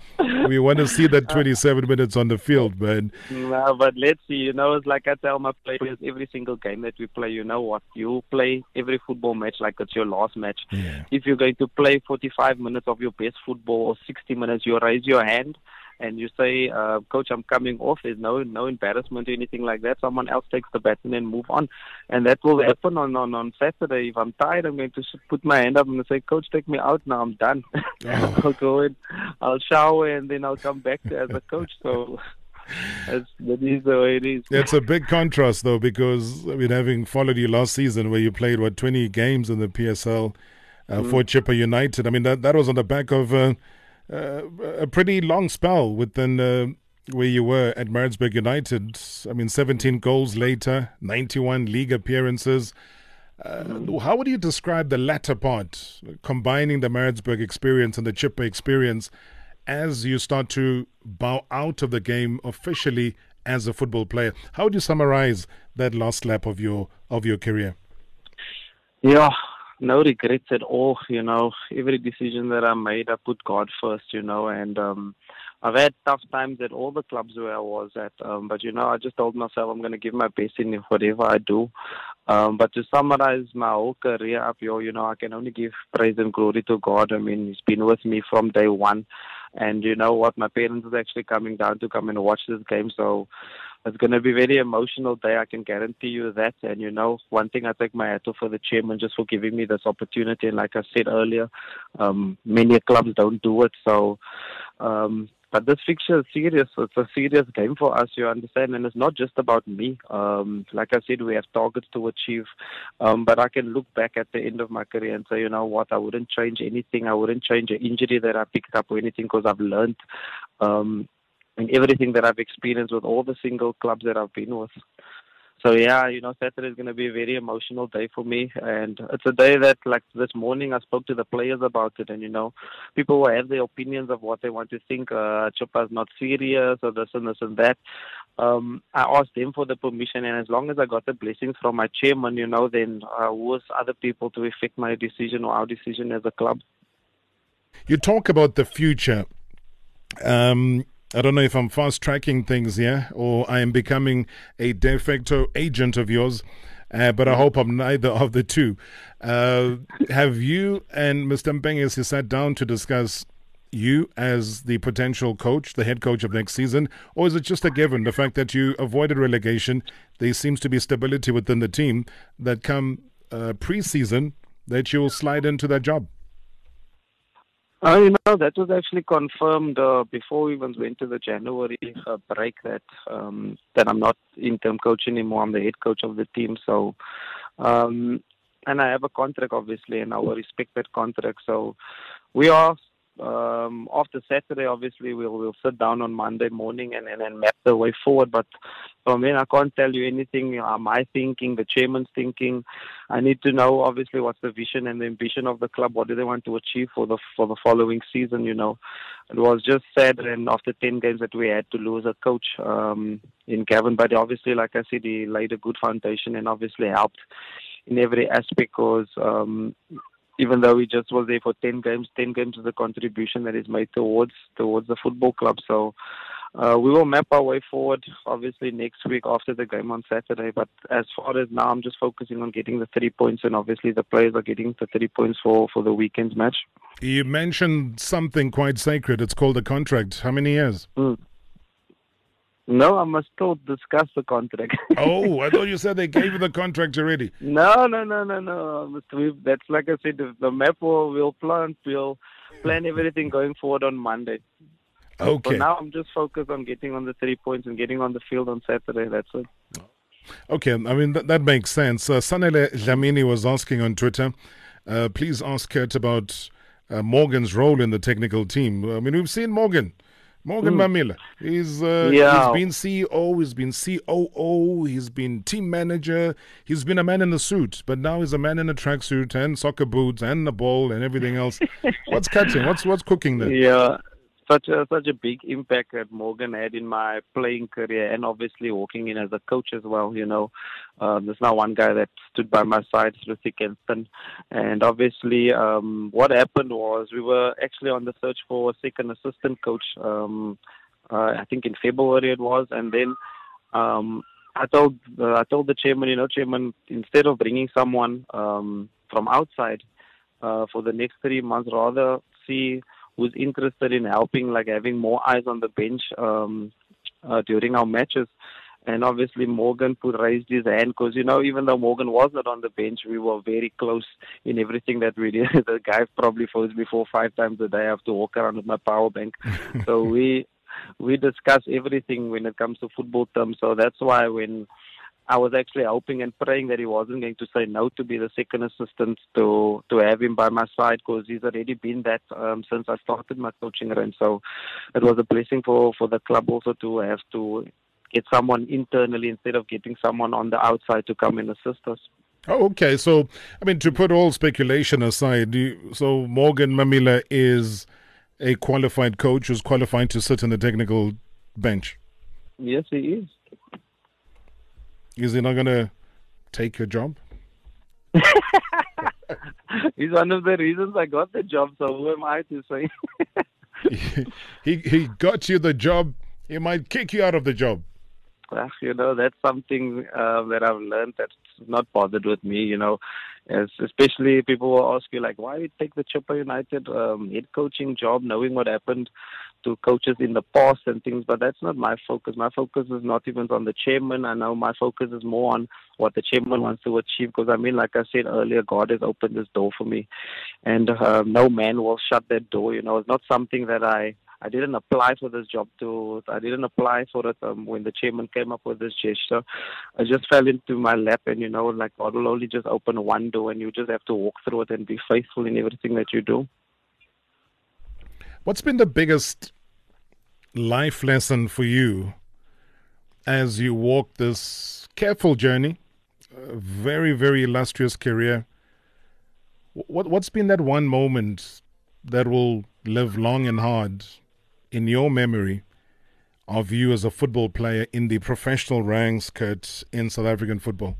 We want to see that 27 minutes on the field, man. No, but let's see. You know, it's like I tell my players every single game that we play, you know what? You play every football match like it's your last match. Yeah. If you're going to play 45 minutes of your best football or 60 minutes, you raise your hand and you say, Coach, I'm coming off. There's no embarrassment or anything like that. Someone else takes the baton and move on. And that will happen on Saturday. If I'm tired, I'm going to put my hand up and say, Coach, take me out now. I'm done. I'll go in, I'll shower, and then I'll come back as a coach. So that is the way it is. It's a big contrast, though, because, I mean, having followed you last season where you played, 20 games in the PSL for Chipper United. I mean, that was on the back of a pretty long spell within where you were at Maritzburg United. I mean, 17 goals later, 91 league appearances. How would you describe the latter part, combining the Maritzburg experience and the Chipper experience as you start to bow out of the game officially as a football player? How would you summarize that last lap of your career? Yeah. No regrets at all, you know. Every decision that I made, I put God first, you know, and I've had tough times at all the clubs where I was at, but, you know, I just told myself I'm going to give my best in whatever I do. But to summarize my whole career up here, you know, I can only give praise and glory to God. I mean, He's been with me from day one. And you know what, my parents are actually coming down to come and watch this game, so it's going to be a very emotional day, I can guarantee you that. And you know, one thing, I take my hat off for the chairman just for giving me this opportunity. And like I said earlier, many clubs don't do it, so but this fixture is serious. It's a serious game for us, you understand, and it's not just about me. Like I said, we have targets to achieve, but I can look back at the end of my career and say, you know what, I wouldn't change anything. I wouldn't change an injury that I picked up or anything, because I've learned in everything that I've experienced with all the single clubs that I've been with. So yeah, you know, Saturday is going to be a very emotional day for me, and it's a day that, like this morning, I spoke to the players about it, and you know, people will have their opinions of what they want to think. Chippa's not serious, or this and this and that. I asked them for the permission, and as long as I got the blessings from my chairman, you know, then who was other people to affect my decision or our decision as a club? You talk about the future. I don't know if I'm fast tracking things here or I am becoming a de facto agent of yours, but I hope I'm neither of the two. Have you and Mr. Mpengesi sat down to discuss you as the potential coach, the head coach of next season, or is it just a given, the fact that you avoided relegation, there seems to be stability within the team, that come pre-season that you'll slide into that job? You know, that was actually confirmed before we even went to the January break that I'm not interim coach anymore. I'm the head coach of the team. So, and I have a contract, obviously, and I will respect that contract. So, we are after Saturday. Obviously, we'll sit down on Monday morning and map the way forward. But I mean, I can't tell you anything. My thinking, the chairman's thinking. I need to know, obviously, what's the vision and the ambition of the club. What do they want to achieve for the following season? You know, it was just sad, and after 10 games that we had to lose a coach in Gavin. But obviously, like I said, he laid a good foundation and obviously helped in every aspect, because even though he just was there for 10 games is the contribution that is made towards the football club. So we will map our way forward, obviously, next week after the game on Saturday. But as far as now, I'm just focusing on getting the 3 points, and obviously the players are getting the 3 points for the weekend's match. You mentioned something quite sacred. It's called a contract. How many years? No, I must still discuss the contract. Oh, I thought you said they gave you the contract already. No. That's like I said, the map we'll plan everything going forward on Monday. Okay. So now I'm just focused on getting on the 3 points and getting on the field on Saturday. That's it. Okay, I mean, that makes sense. Sanele Dlamini was asking on Twitter, please ask Kurt about Morgan's role in the technical team. I mean, we've seen Morgan Mamila. He's been CEO, he's been COO, he's been team manager, he's been a man in a suit, but now he's a man in a tracksuit and soccer boots and the ball and everything else. What's cutting? What's cooking there? Yeah. such a big impact that Morgan had in my playing career, and obviously walking in as a coach as well. There's now one guy that stood by my side through thick and thin, and obviously what happened was we were actually on the search for a second assistant coach. I think in February it was, and then I told the chairman, chairman, instead of bringing someone from outside for the next 3 months, rather see who's interested in helping, like having more eyes on the bench during our matches. And obviously Morgan raised his hand because, even though Morgan was not on the bench, we were very close in everything that we did. The guy probably phones me 4 or 5 times a day. I have to walk around with my power bank. So we discuss everything when it comes to football terms. So that's why when I was actually hoping and praying that he wasn't going to say no to be the second assistant, to have him by my side, because he's already been that since I started my coaching run. So it was a blessing for the club also to have to get someone internally instead of getting someone on the outside to come and assist us. Oh, okay. So, to put all speculation aside, so Morgan Mamila is a qualified coach who's qualified to sit on the technical bench? Yes, he is. Is he not going to take your job? He's one of the reasons I got the job, so who am I to say? he got you the job. He might kick you out of the job. That's something that I've learned that's not bothered with me, as especially people will ask you, like, why you take the Chippa United head coaching job, knowing what happened to coaches in the past and things, but that's not my focus. My focus is not even on the chairman. I know my focus is more on what the chairman wants to achieve, because, like I said earlier, God has opened this door for me, and no man will shut that door. It's not something that I didn't apply for this job I didn't apply for it when the chairman came up with this gesture. I just fell into my lap, and like God will only just open one door, and you just have to walk through it and be faithful in everything that you do. What's been the biggest life lesson for you as you walk this careful journey, a very, very illustrious career? What's been that one moment that will live long and hard in your memory of you as a football player in the professional ranks, Kurt, in South African football?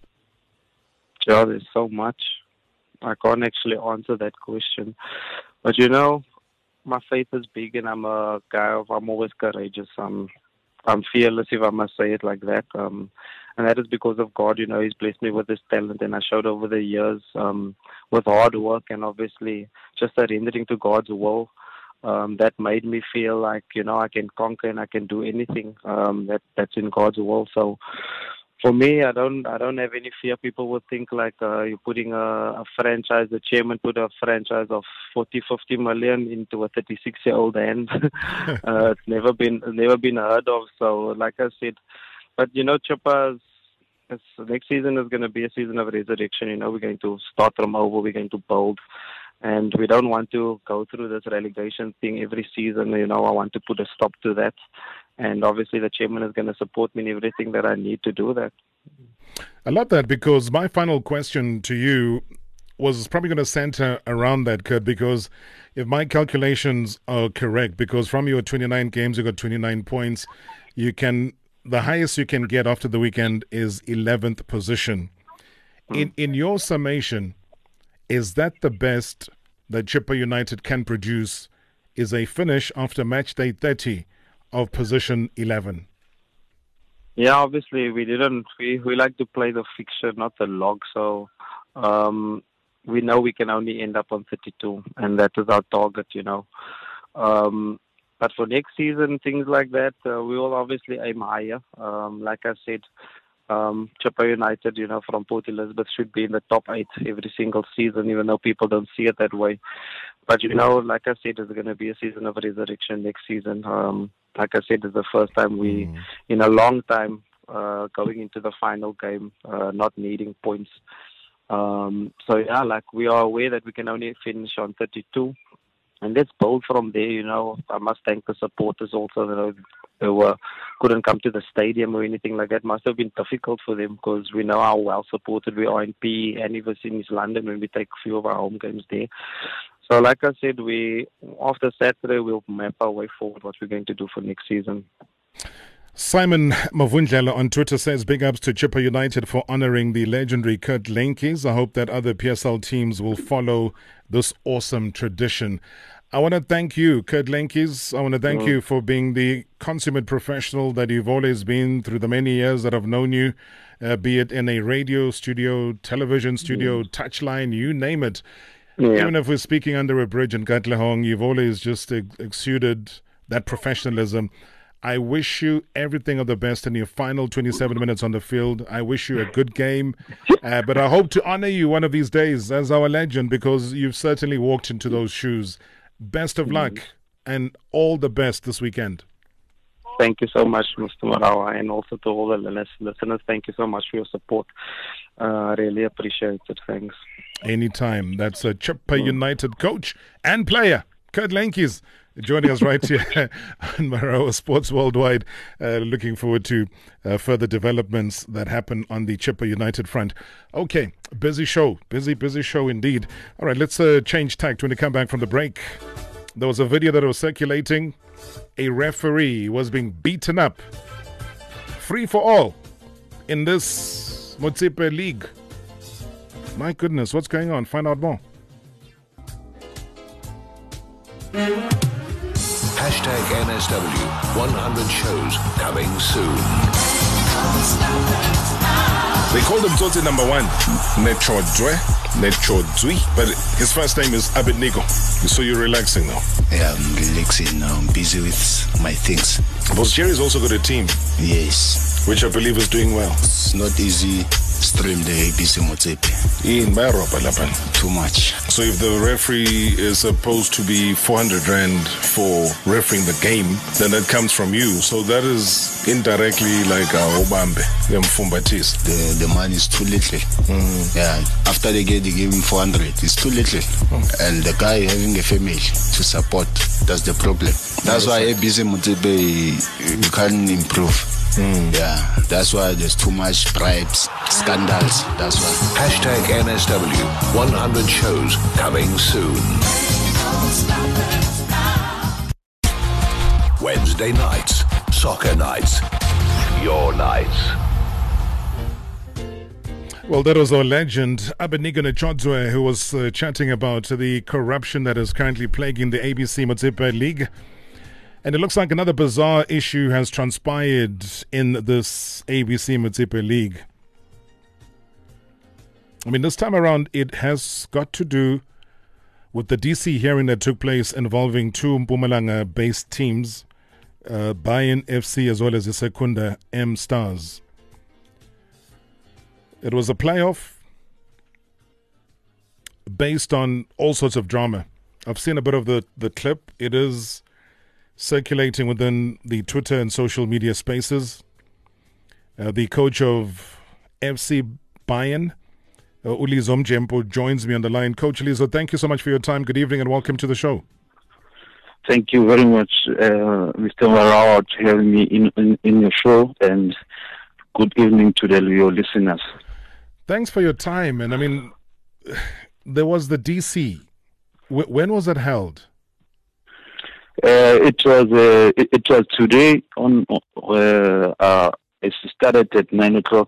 Yeah, there's so much. I can't actually answer that question. But my faith is big, and I'm a guy I'm always courageous. I'm fearless, if I must say it like that. And that is because of God. He's blessed me with this talent, and I showed over the years with hard work and obviously just surrendering to God's will. That made me feel like, I can conquer and I can do anything that's in God's will. So for me, I don't have any fear. People would think like you're putting a franchise, the chairman put a franchise of 40-50 million into a 36-year-old hand. It's never been heard of. So like I said, but Chippa, next season is going to be a season of resurrection. We're going to start from over. We're going to build. And we don't want to go through this relegation thing every season. I want to put a stop to that. And obviously the chairman is going to support me in everything that I need to do that. I love that, because my final question to you was probably going to center around that, Kurt, because if my calculations are correct, because from your 29 games, you got 29 points, the highest you can get after the weekend is 11th position. In your summation, is that the best that Chippa United can produce, is a finish after match day 30 of position 11? Yeah, obviously we like to play the fixture, not the log. So we know we can only end up on 32, and that is our target, But for next season, things like that, we will obviously aim higher. Like I said, Chippa United, from Port Elizabeth should be in the top 8 every single season, even though people don't see it that way. But, like I said, it's going to be a season of resurrection next season. Like I said, it's the first time in a long time, going into the final game, not needing points. We are aware that we can only finish on 32. And let's build from there, I must thank the supporters also. couldn't come to the stadium or anything like that. Must have been difficult for them because we know how well supported we are in PE and even in East London when we take a few of our home games there. So like I said, after Saturday we'll map our way forward what we're going to do for next season. Simon Mavundlela on Twitter says, big ups to Chippa United for honouring the legendary Kurt Lenkies. I hope that other PSL teams will follow this awesome tradition. I want to thank you, Kurt Lenkies. I want to thank you for being the consummate professional that you've always been through the many years that I've known you, be it in a radio studio, television studio, touchline, you name it. Yeah. Even if we're speaking under a bridge in Katlehong, you've always just exuded that professionalism. I wish you everything of the best in your final 27 minutes on the field. I wish you a good game. But I hope to honor you one of these days as our legend because you've certainly walked into those shoes. Best of luck and all the best this weekend. Thank you so much, Mr. Marawa, and also to all the listeners. Thank you so much for your support. I really appreciate it. Thanks. Anytime. That's a Chippa United coach and player, Kurt Lenkies, joining us right here on Marawa Sports Worldwide. Looking forward to further developments that happen on the Chippa United front. Okay, busy show. Busy show indeed. All right, let's change tact when we come back from the break. There was a video that was circulating. A referee was being beaten up. Free for all in this Motsepe League. My goodness, what's going on? Find out more. Hashtag NSW 100 shows coming soon. They call him Tsotsi number 1, Nechodwe, but his first name is Abednego. So you're relaxing now? Yeah, I'm relaxing now. I'm busy with my things. Boss Jerry's also got a team. Yes. Which I believe is doing well. It's not easy. Stream the ABC Motsepe. Too much. So if the referee is supposed to be 400 Rand for refereeing the game, then that comes from you. So that is indirectly like Obambe, the Mfumbatis. The money is too little. Yeah. After they give him 400, it's too little. And the guy having a family to support, that's the problem. That's why ABC Motsepe, you can't improve. Yeah, that's why there's too much bribes, scandals, that's why. Hashtag NSW 100 shows coming soon. Wednesday nights, soccer nights, your nights. Well, that was our legend, Abednego Nechodwe, who was chatting about the corruption that is currently plaguing the ABC Motsepe League. And it looks like another bizarre issue has transpired in this ABC Motsepe League. I mean, this time around, it has got to do with the DC hearing that took place involving two Mpumalanga-based teams, Bayern FC as well as the Secunda M Stars. It was a playoff based on all sorts of drama. I've seen a bit of the clip. It is circulating within the Twitter and social media spaces. The coach of FC Bayern, Ulizo Mjempo, joins me on the line. Coach Ulizo, thank you so much for your time. Good evening and welcome to the show. Thank you very much, Mr. Marawa, for having me in your show, and good evening to your listeners. Thanks for your time. And I mean, there was the DC. When was it held? It was today on. It started at 9:00.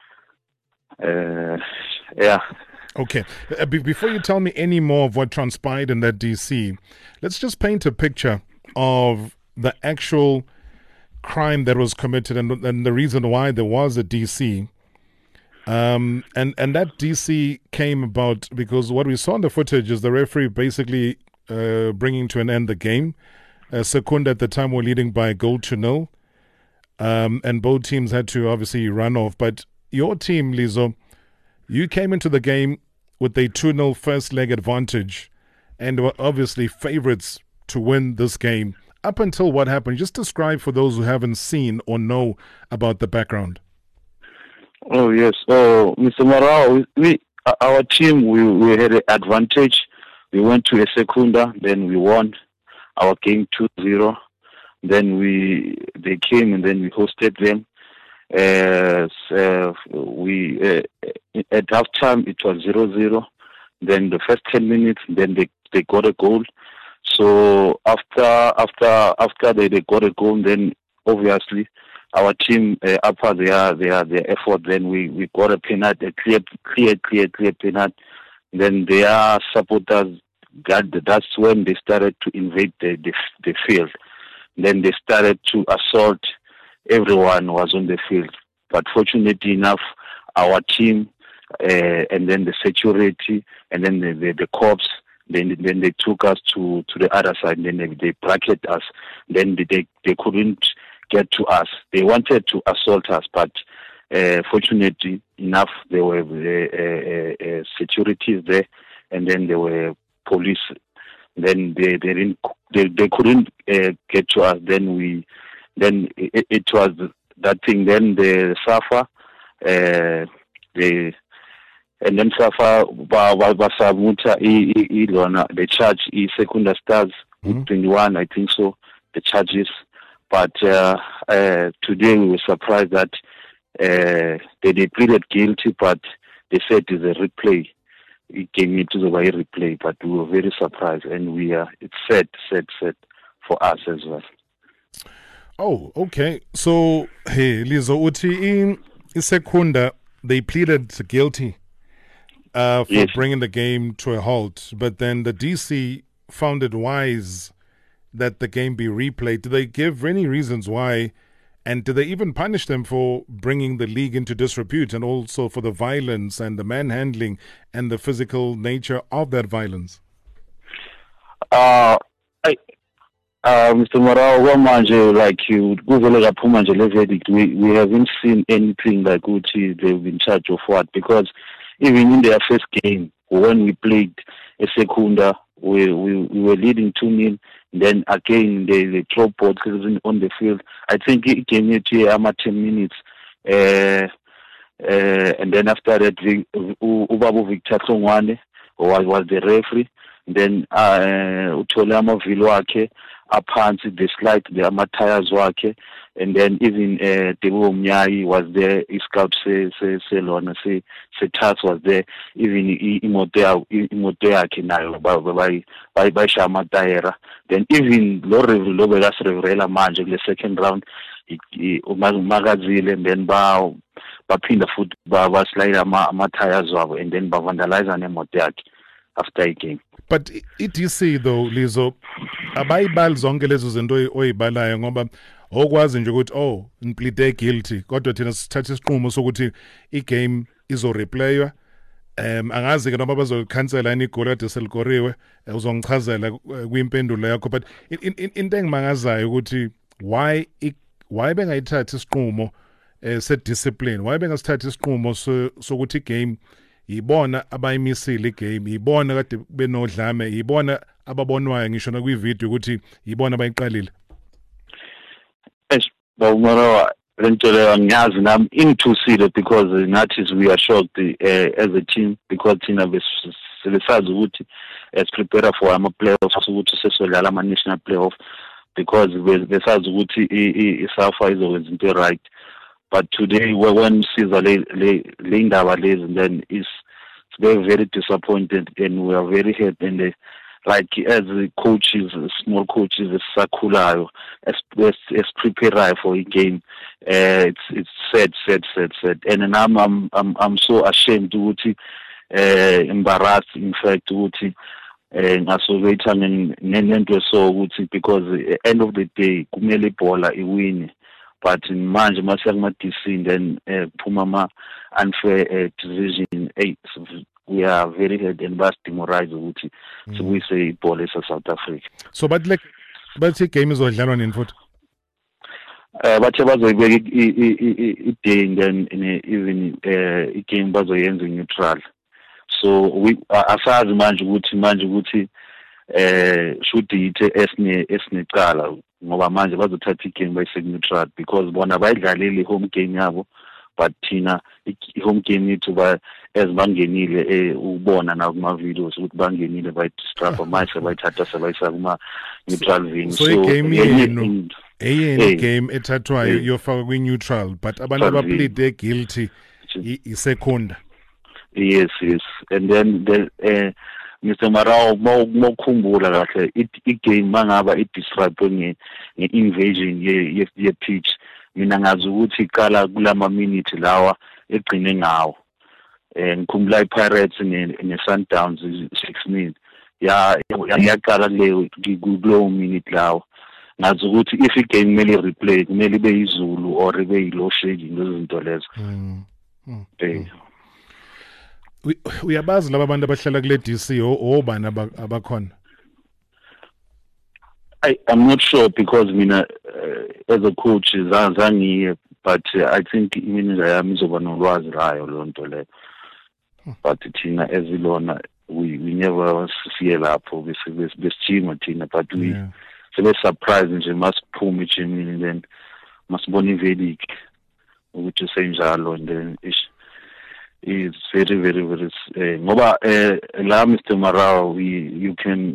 Yeah. Okay. Before you tell me any more of what transpired in that DC, let's just paint a picture of the actual crime that was committed and the reason why there was a DC. And that DC came about because what we saw in the footage is the referee basically bringing to an end the game. Secunda at the time were leading by a goal to 0. And both teams had to obviously run off. But your team, Lizo, you came into the game with a 2-0 first leg advantage and were obviously favorites to win this game. Up until what happened, just describe for those who haven't seen or know about the background. Oh, yes. Oh, Mr. Marao, our team, we had an advantage. We went to a Secunda, then we won our game 2-0. Then they came and then we hosted them. At halftime it was 0-0. Then the first 10 minutes, then they got a goal. So after they got a goal, then obviously our team after their effort, then we got a penalty, a clear penalty. Then their supporters that's when they started to invade the field. Then they started to assault everyone who was on the field. But fortunately enough, our team and then the security and then the cops, then they took us to the other side. Then they bracketed us. Then they couldn't get to us. They wanted to assault us, but fortunately enough, there were securities there, and then there were police. Then they couldn't get to us. Then it was that thing. Then the SAFA, and then SAFA basamuta the charge Secunda Stars 21, I think so, the charges. But today we were surprised that they pleaded guilty, but they said it's a replay. It came into the way replay, but we were very surprised, and it's sad for us as well. Oh, okay. So, hey, Lizo, uti in Secunda, they pleaded guilty for bringing the game to a halt, but then the DC found it wise that the game be replayed. Do they give any reasons why? And do they even punish them for bringing the league into disrepute, and also for the violence and the manhandling and the physical nature of that violence? Mr. Marao, like you, we haven't seen anything like Uchi they've been charged of what, because even in their first game, when we played a Secunda, we were leading 2-0. Then again, they throw balls on the field. I think it came here to 10 minutes. And then after that, Ubabu Victor Songwane was the referee. Then Utolama Vilwake, apparently they slide the Amatayas Wake. And then even Debo Mnyai was there, Scout Selona, Tas was there, even Imotea Kinayo by Shama Daera. Then even Lobegas Revrela Manje in the second round, Magazil, and then Bapinda foot, slide Amatayas, and then vandalize and Emoteak after a game. But ETC though, Lizo, abayibali zonke lezo zinto oyibalayo ngoba okwazi nje ukuthi ngiplede guilty kodwa thina sithatha isinqumo sokuthi igame izoreplaywa. Angazi ke noma bazokhansela igoli kade selikoriwe, uzongichazela kwimpendulo yakho, but into engimangazayo ukuthi why bengayithatha isinqumo se-discipline, why bengasithatha isinqumo sokuthi igame yibona abayimisile igame, yibona kade benodlame, yibona ababonwayo ngisho na kwivideo ukuthi yibona abayiqalile. Bawumara ngiyazi nami in-2-0 because nathi we are shocked as a team, because thina besazi ukuthi prepare for ama-playoffs ukuthi sesodlala ama-national playoff, because besazi ukuthi i-SAFA izokwenza into right. But today when siza le indaba lezi, then we're very disappointed and we are very hurt, and like as coaches, small coaches, sakhulayo, as prepare for a game, it's sad, and I'm so ashamed ukuthi embarrassed, in fact, ukuthi ngasolwetha nento so ukuthi, because at the end of the day kumele ibhola iwine. But manje masiyakuma DC, then phuma unfair decision, we are very hurt and bas demoralized ukuthi we say ibhola is South Africa. So but game izodlalwa nini futhi? Bathe bazoyibeka i-day, then even i-game bazoyenza neutral. So we asazi manje ukuthi should ithe esnecala ngoba manje bazothatha igame bayise-neutral, because bona bayidlalile home game yabo, but thina i-home game yethu as bangenile ubona na kuma-videos ukuthi bangenile bayidistrapha manje bayithatha sebayisa kuma-neutral venue. So igame yenu eyeni game ethathwayo yofaka kwi-neutral but abantu abapleade guilty isekunda. Yes, and then Mr. Marao mawukhumbula kahle i-game mangaba i-disrupt nge-invasion ye-pitch mina ngazi ukuthi iqala kulama minute lawa egcine ngawo ngikhumbula i-Pirates ne-Sundowns 6 minutes yaqala kulowo minute lawo ngazi ukuthi if i-game kumele replay kumele ibe yizulu or ibe yi-low shedding lezinto lezo. Uyabazi laba bantu abahlala kule DC obani abakhona? I'm not sure because mina as a coach zangiye but I think iminiza yami izoba nolwazi layo lonto le. But thina ezilona we never see lapho besijima thina but we sebe surprise nje masiphuma ejimini then masibona iVedic ukuthi senjalo and then it's very ngoba la Mr. Marao we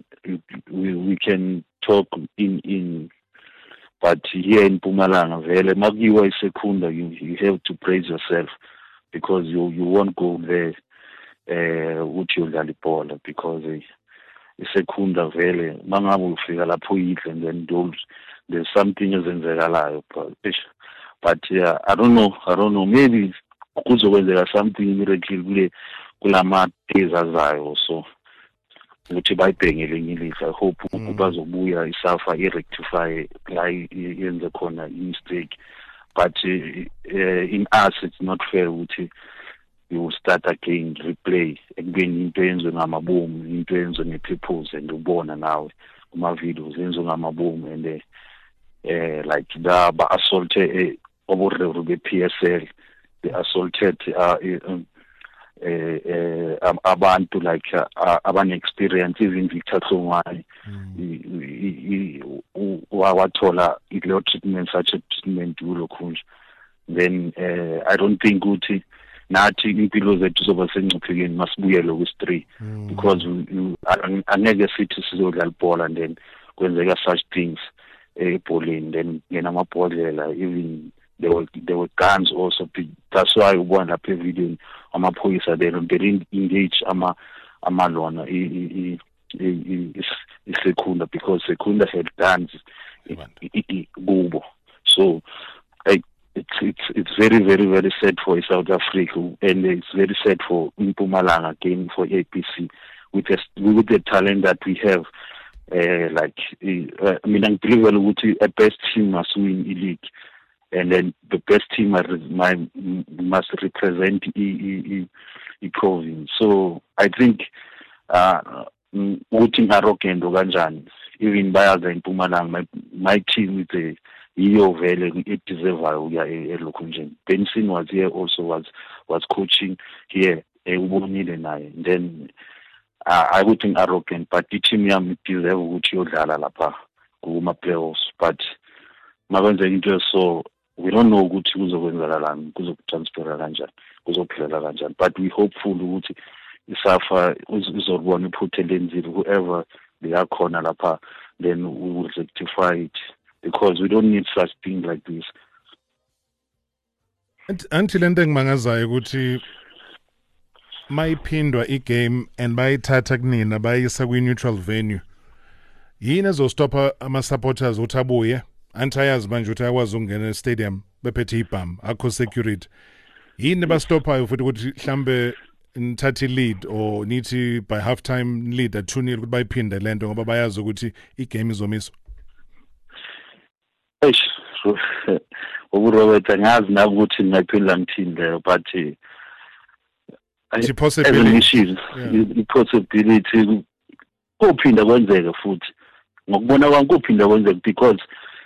can talk in but here in Mpumalanga vele makuyiwa isekunda you have to praise yourself because you won't go there uthi udlala ibhola because isekunda vele mangabe ufika lapho yidle and then there's something ezenzekalayo but yeah I don't know maybe kuzokwenzeka something miracle kulama days azayo so ukuthi bayibhengele ngilisa I hope bazobuya isafa irectify la yenze khona mistake but in us it's not fair ukuthi you will start again replay ekubeni into yenziwe ngamabomu into yenziwe nge-purpose and ubona nawe kuma videos yenziwe ngamabomu and like ba assaulted oborero be-PSL they assaulted abantu like abane-experience even Victor Hlongwane wathola ilo treatment such a treatment kulokhunje then I don't think ukuthi nathi impilo zethu zoba sengcuphekeni masibuyele ku-3 because angeke sithi sizodlala ibhola and then kwenzeka such things ebholeni then ngenamabhodlela even there were guns also. That's why we want up a video amaphoyisa they didn't engage amalona isekunda because sekunda had guns kubo so it's very sad for South Africa and it's very sad for Mpumalanga again for APC with the talent that we have like I mean I believe ukuthi a best team must win the league and then the best team must represent the province. So I think voting arrogant kanjani even bayaza in Mpumalanga my team with the yiyo vele it deserve uya elokhunjeni. Benson was here also was coaching here ubonile naye then I would think arrogant but the team yami deserve ukuthi yodlala lapha kuma playoffs but mabenze into so we don't know ukuthi kuzokwenzakalani kuzokutransfera kanjani kuzophelela kanjani but we hopeful ukuthi isafa izobona iphuthe lenzile whoever they are khona lapha then we will rectify it because we don't need such things like this. Until lento engimangazayo ukuthi mayiphindwa igame and bayithatha kunina bayisa kwi-neutral venue yini ezostopha ama-supporters ukuthi abuye antayazi manje ukuthi ayakwazi ukungena e-stadium bephethe ibhamu akho security yini bastophayo futhi ukuthi mhlambe nithathe lead or nithi by half time lead at 2-0 ukuthi bayiphinde lento ngoba bayazi ukuthi igame izomiswa? Robert angazi na ukuthi ngayiphendula ngithini leyo but i-possibility kuphinda kwenzeka futhi ngokubona kwami kuphinda kwenzeka because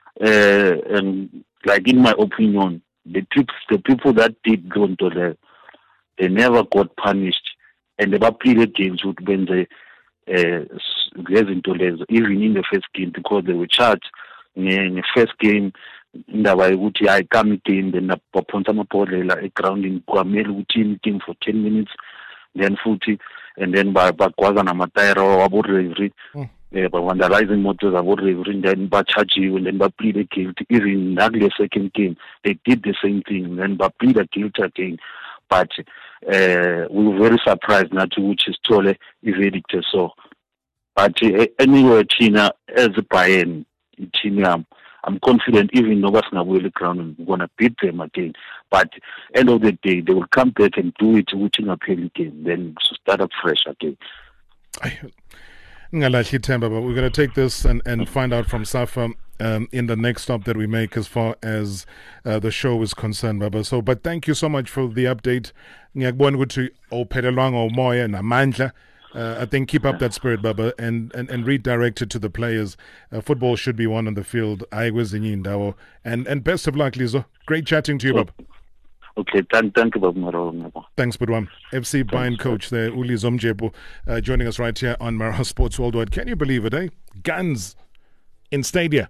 like in my opinion the people that did lonto leyo they never got punished and they played games ukuthi benze lezinto lezo even in the first game because they were charged in the first game indaba yokuthi ayikami game then baphonsa amabhodlela egroundini kwamele ukuthi team for 10 minutes then futhi and then bagwaza namatayira wabo referee but vandalizing motors have already written, then but charge you and then but plead guilty. Even in the second game, they did the same thing, and then but plead guilty again. But we were very surprised not to which is totally verdict. So, but anyway, China as a Bayern, China, I'm confident even though what's not really ground, we're gonna beat them again. But end of the day, they will come back and do it, which in a penny game, then start up fresh again. But we're going to take this and find out from Safa in the next stop that we make as far as the show is concerned, Baba. So, but thank you so much for the update. I think keep up that spirit, Baba, and redirect it to the players. Football should be won on the field. And best of luck, Lizo. Great chatting to you, Baba. Okay, thank you, Baba. Thanks, Budwam. FC Bayern coach there, Uli Zomjepo, joining us right here on Marawa Sports Worldwide. Can you believe it, eh? Guns in stadia.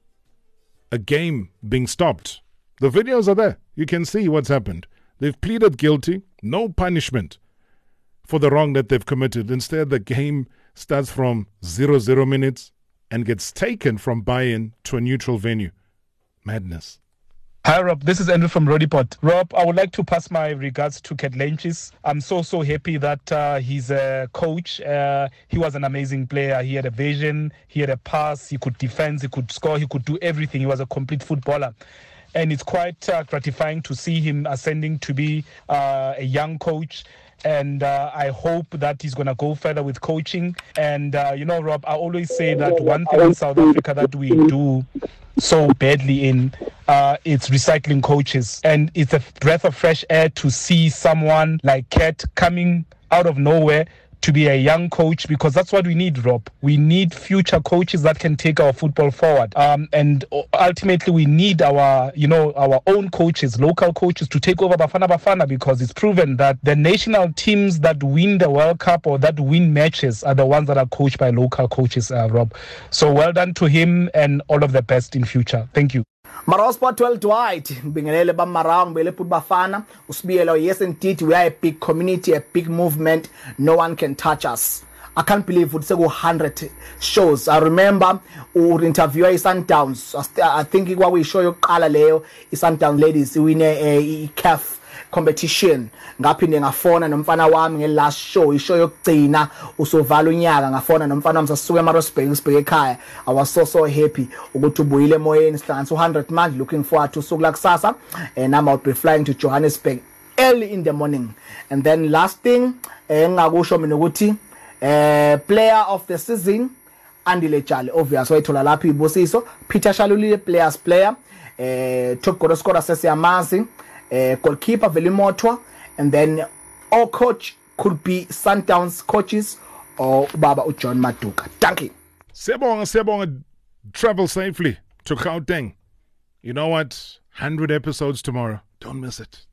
A game being stopped. The videos are there. You can see what's happened. They've pleaded guilty. No punishment for the wrong that they've committed. Instead, the game starts from 0-0 minutes and gets taken from Bayern to a neutral venue. Madness. Hi, Rob. This is Andrew from Rodipot. Rob, I would like to pass my regards to Cat Lenchis. I'm so happy that he's a coach. He was an amazing player. He had a vision. He had a pass. He could defend. He could score. He could do everything. He was a complete footballer. And it's quite gratifying to see him ascending to be a young coach. And I hope that he's going to go further with coaching. And, Rob, I always say that one thing in South Africa that we do so badly in, it's recycling coaches. And it's a breath of fresh air to see someone like Kat coming out of nowhere to be a young coach, because that's what we need, Rob. We need future coaches that can take our football forward. And ultimately we need our own coaches, local coaches, to take over Bafana, because it's proven that the national teams that win the World Cup or that win matches are the ones that are coached by local coaches, Rob. So well done to him and all of the best in future. Thank you. Marawa Sport Worldwide, Bingelele ba Marawa, Mbele put Bafana, Usbielo, yes indeed, we are a big community, a big movement, no one can touch us. I can't believe we'd say 100 shows. I remember we interview Sundowns. I think what we show you Kala Leo is Sundowns ladies win a CAF competition. Ngaphinde ngafona nomfana wami nge last show ishow yokugcina usovala unyaka ngafona nomfana wami sasuka eMarosburg sibheke ekhaya. I was so happy ukuthi ubuyile emoyeni sihlanganisa 100 man, looking forward to usuku lakusasa, and I'll be flying to Johannesburg early in the morning. And then last thing engakusho mina ukuthi player of the season Andile Chale, obvious wayithola lapha ibusiso. Peter Shalulile player, top goal scorer sesiyamazi, goalkeeper Velimotwa, and then all coach could be Sundowns coaches or Baba John Maduka. Thank you. Sebonga, travel safely to Gauteng. You know what? 100 episodes tomorrow. Don't miss it.